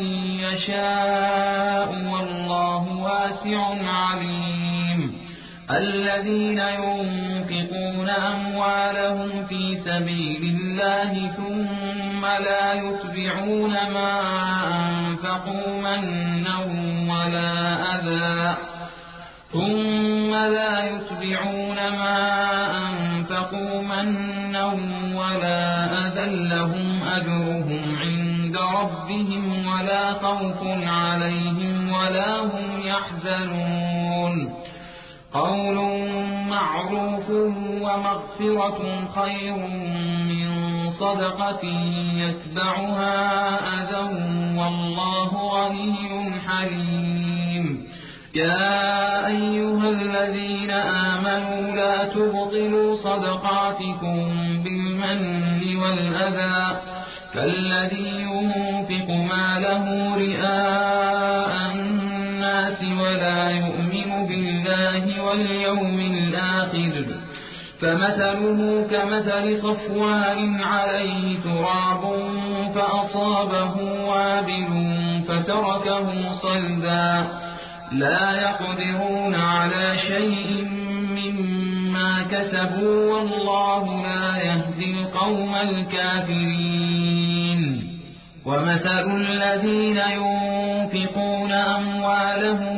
يشاء والله واسع عليم الذين ينفقون أموالهم في سبيل الله ثم لا يتبعون ما أنفقوا منا ولا أذى ثم لا يتبعون ما أنفقوا منا ولا أذى لهم أجرهم عند ربهم ولا خوف عليهم ولا هم يحزنون قول معروف ومغفرة خير من صدقة يتبعها أذى والله غني حليم يا أيها الذين آمنوا لا تبطلوا صدقاتكم بالمن والأذى كالذي ينفق ماله رئاء الناس ولا يؤمن بالله واليوم الآخر فمثله كمثل صفوان عليه تراب فأصابه وابل فتركه صلدا لا يقدرون على شيء مما كسبوا والله لا يهدي القوم الكافرين ومثل الذين ينفقون أموالهم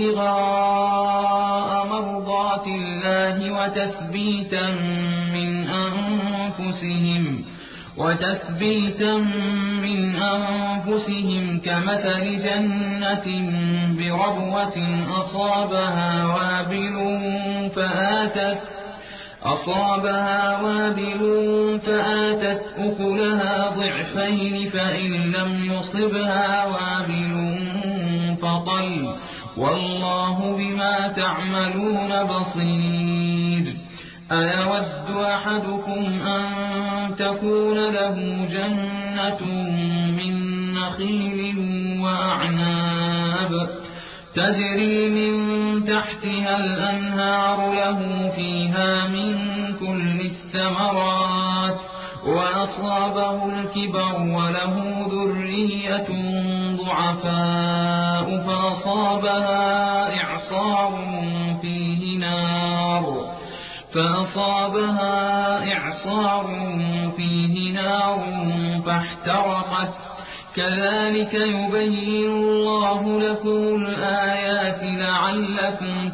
ابتغاء مرضات الله وتثبيتا من أنفسهم وتثبيتا من أنفسهم كمثل جنة بربوة أصابها وابل فآتت أصابها وابل فآتت أكلها ضعفين فإن لم يصبها وابل فطل والله بما تعملون بصير. أيود أحدكم أن تكون له جنة من نخيل وأعناب تجري من تحتها الأنهار له فيها من كل الثمرات وأصابه الكبر وله ذرية ضعفاء فأصابها إعصار فيه نار فأصابها إعصار فيه نار فاحترقت كذلك يبين الله لكم الآيات لعلكم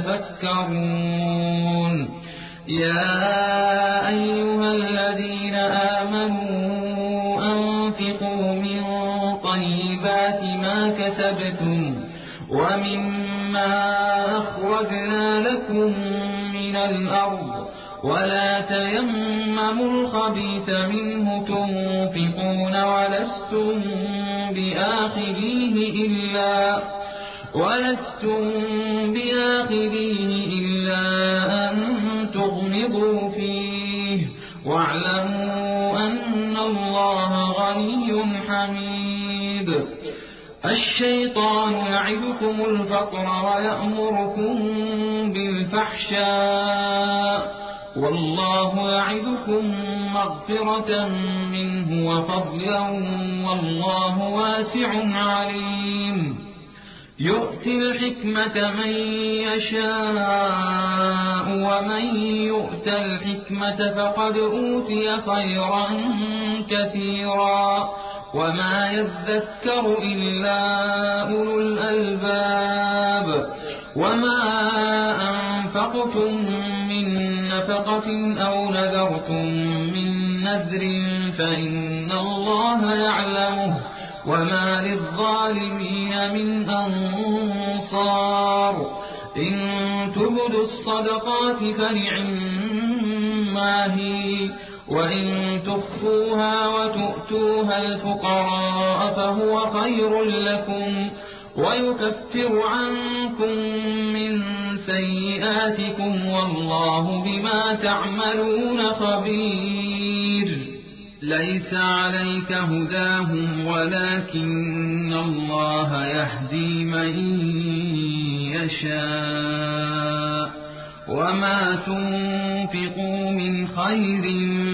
تتفكرون. يا أيها الذين آمنوا أنفقوا من طيبات ما كسبتم ومما أخرجنا لكم من الأرض ولا تيمموا الخبيث منه تنفقون ولستم بآخذيه إلا ولستم بآخذيه إلا أن تغمضوا فيه واعلموا أن الله غني حميد. الشيطان يعدكم الفقر ويأمركم بالفحشاء والله يعدكم مغفرة منه وفضلا والله واسع عليم. يؤتي الحكمة من يشاء ومن يؤت الحكمة فقد أوتي خيرا كثيرا وما يذكر إلا أولو الألباب. وما أنفقتم من نفقة أو نذرتم من نذر فإن الله يعلمه وما للظالمين من أنصار. إن تبدوا الصدقات فنعما هي وإن تخفوها وتؤتوها الفقراء فهو خير لكم ويكفر عنكم من سيئاتكم والله بما تعملون خبير. ليس عليك هداهم ولكن الله يهدي من يشاء وما تنفقوا من خير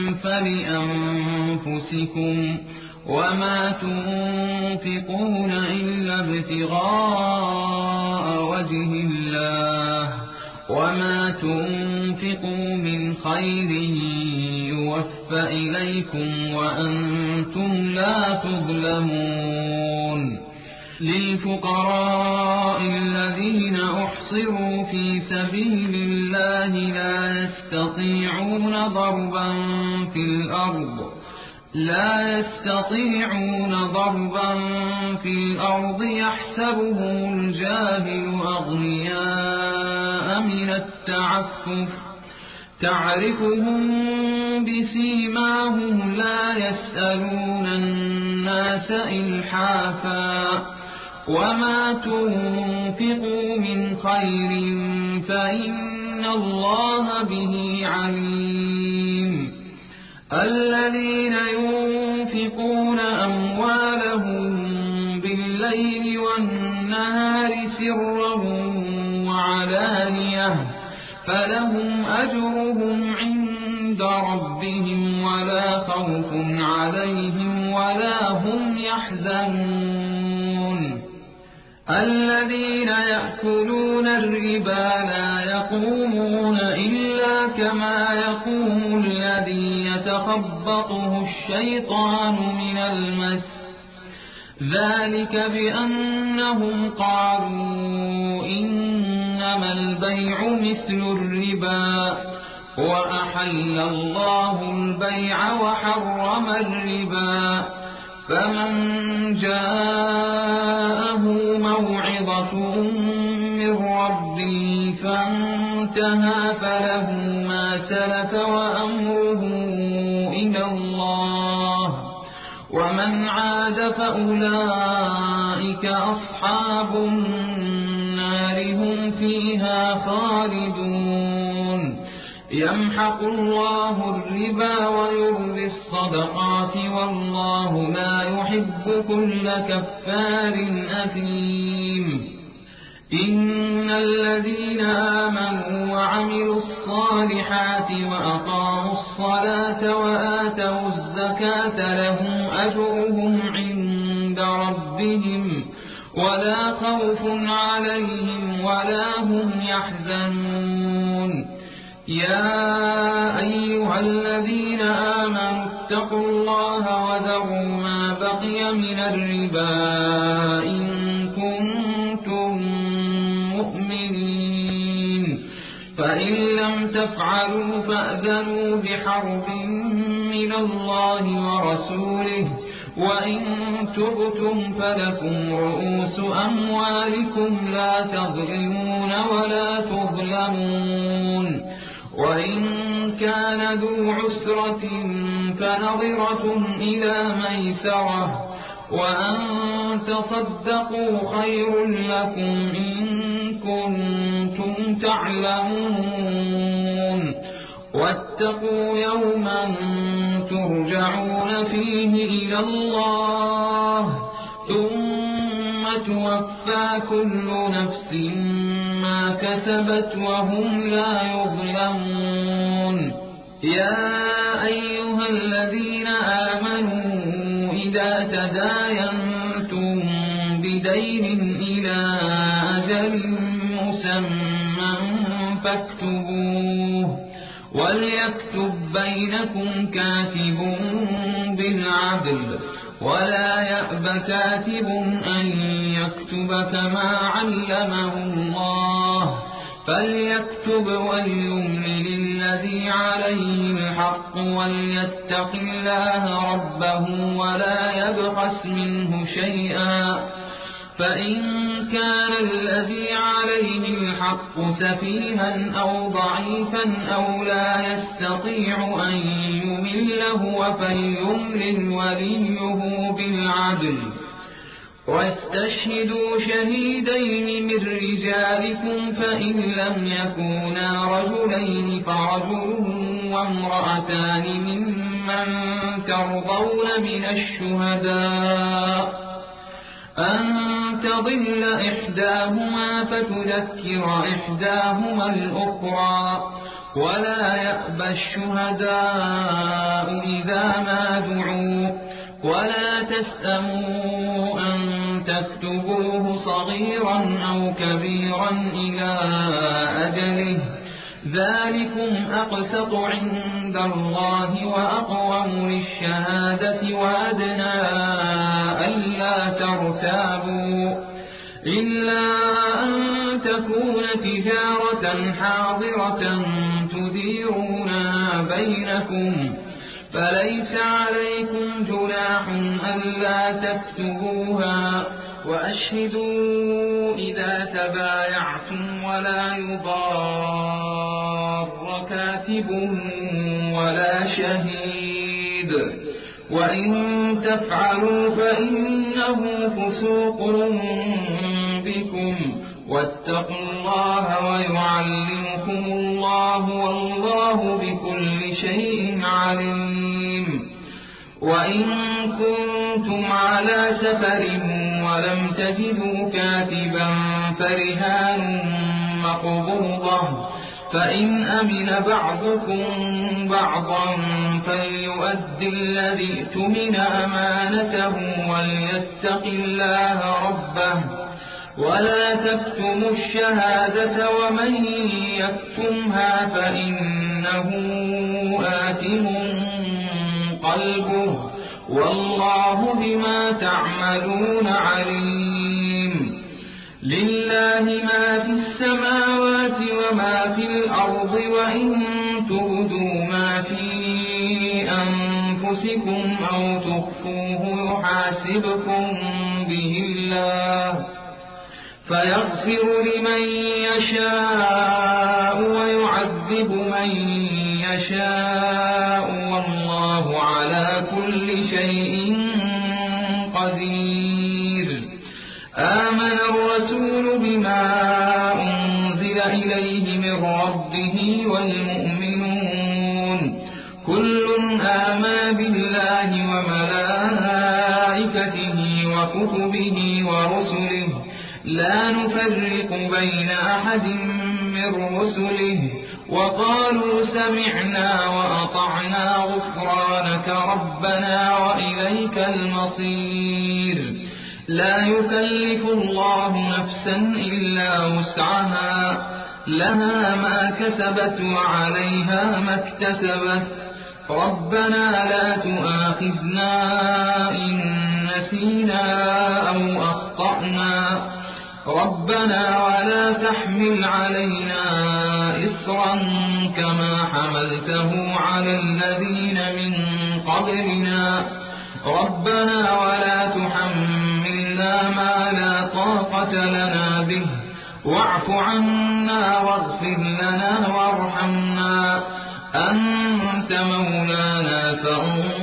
فلأنفسكم وما تنفقون إلا ابتغاء وجه الله وما تنفقوا من خير يوفى إليكم وأنتم لا تظلمون. للفقراء الذين أحصروا في سبيل الله لا يستطيعون ضربا في الأرض لا يستطيعون ضربا في الأرض يحسبهم الجاهل أغنياء من التعفف تعرفهم بسيماهم لا يسألون الناس إلحافا وما تنفقوا من خير فإن الله به عليم. الذين ينفقون أموالهم بالليل والنهار سرا وعلانية فلهم أجرهم عند ربهم ولا خوف عليهم ولا هم يحزنون. الذين يأكلون الربا لا يقومون إلا كما يقوم الذي يتخبطه الشيطان من المس ذلك بأنهم قالوا إنما البيع مثل الربا وأحل الله البيع وحرم الربا فمن جاءه موعظة من ربه فانتهى فله ما سلف وأمره إلى الله ومن عاد فأولئك أصحاب النار هم فيها خالدون يمحق الله الربا ويربي الصدقات والله لا يحب كل كفار أثيم إن الذين آمنوا وعملوا الصالحات وأقاموا الصلاة وآتوا الزكاة لهم أجرهم عند ربهم ولا خوف عليهم ولا هم يحزنون يا أيها الذين آمنوا اتقوا الله وذروا ما بقي من الربا إن كنتم مؤمنين فإن لم تفعلوا فأذنوا بحرب من الله ورسوله وإن تبتم فلكم رؤوس أموالكم لا تظلمون ولا تظلمون وإن كان ذو عسرة فنظرة إلى ميسرة وأن تصدقوا خير لكم إن كنتم تعلمون واتقوا يوما ترجعون فيه إلى الله ثم توفى كل نفس ما كسبت وهم لا يظلمون يا أيها الذين آمنوا إذا تداينتم بدين إلى أجل مسمى فاكتبوه وليكتب بينكم كاتب بالعدل ولا يأب كاتب أن يكتب كما علمه الله فليكتب وليملل الذي عليه الحق وليتق الله ربه ولا يبخس منه شيئا فإن كان الذي عليه الحق سفيها أو ضعيفا أو لا يستطيع أن يمل هو فليملل وليه بالعدل واستشهدوا شهيدين من رجالكم فإن لم يكونا رجلين فرجل وامرأتان ممن ترضون من الشهداء أن تضل إحداهما فتذكر إحداهما الأخرى ولا يأبى الشهداء إذا ما دعوا ولا تسأموا أن تكتبوه صغيرا أو كبيرا إلى أجله ذلكم أقسط عند الله وأقوم للشهادة وأدنى ألا ترتابوا إلا أن تكون تجارة حاضرة تديرونها بينكم فليس عليكم جناح ألا تكتبوها وأشهدوا إذا تبايعتم ولا يضار كاتب ولا شهيد وإن تفعلوا فإنه فسوق بكم واتقوا الله ويعلمكم الله والله بكل شيء عليم وإن كنتم على سفر ولم تجدوا كاتبا فرهان مقبوضة فإن أمن بعضكم بعضا فليؤدي الذي اؤتمن أمانته وليتق الله ربه ولا تكتموا الشهادة ومن يكتمها فإنه آثم قلبه والله بما تعملون عليم لله ما في السماوات وما في الأرض وإن تبدوا ما في أنفسكم أو تخفوه يحاسبكم به الله فيغفر لمن يشاء ويعذب من يشاء والله على كل شيء قدير. آمن الرسول بما أنزل إليه من ربه والمؤمنون كل آمن بالله وملائكته وكتبه ورسله لا نفرق بين أحد من رسله وقالوا سمعنا وأطعنا غفرانك ربنا وإليك المصير. لا يكلف الله نفسا إلا وسعها لها ما كسبت وعليها ما اكتسبت ربنا لا تؤاخذنا إن نسينا أو أخطأنا ربنا ولا تحمل علينا إصرا كما حملته على الذين من قبلنا ربنا ولا تحملنا ما لا طاقة لنا به واعف عنا واغفر لنا وارحمنا أنت مولانا فانصرنا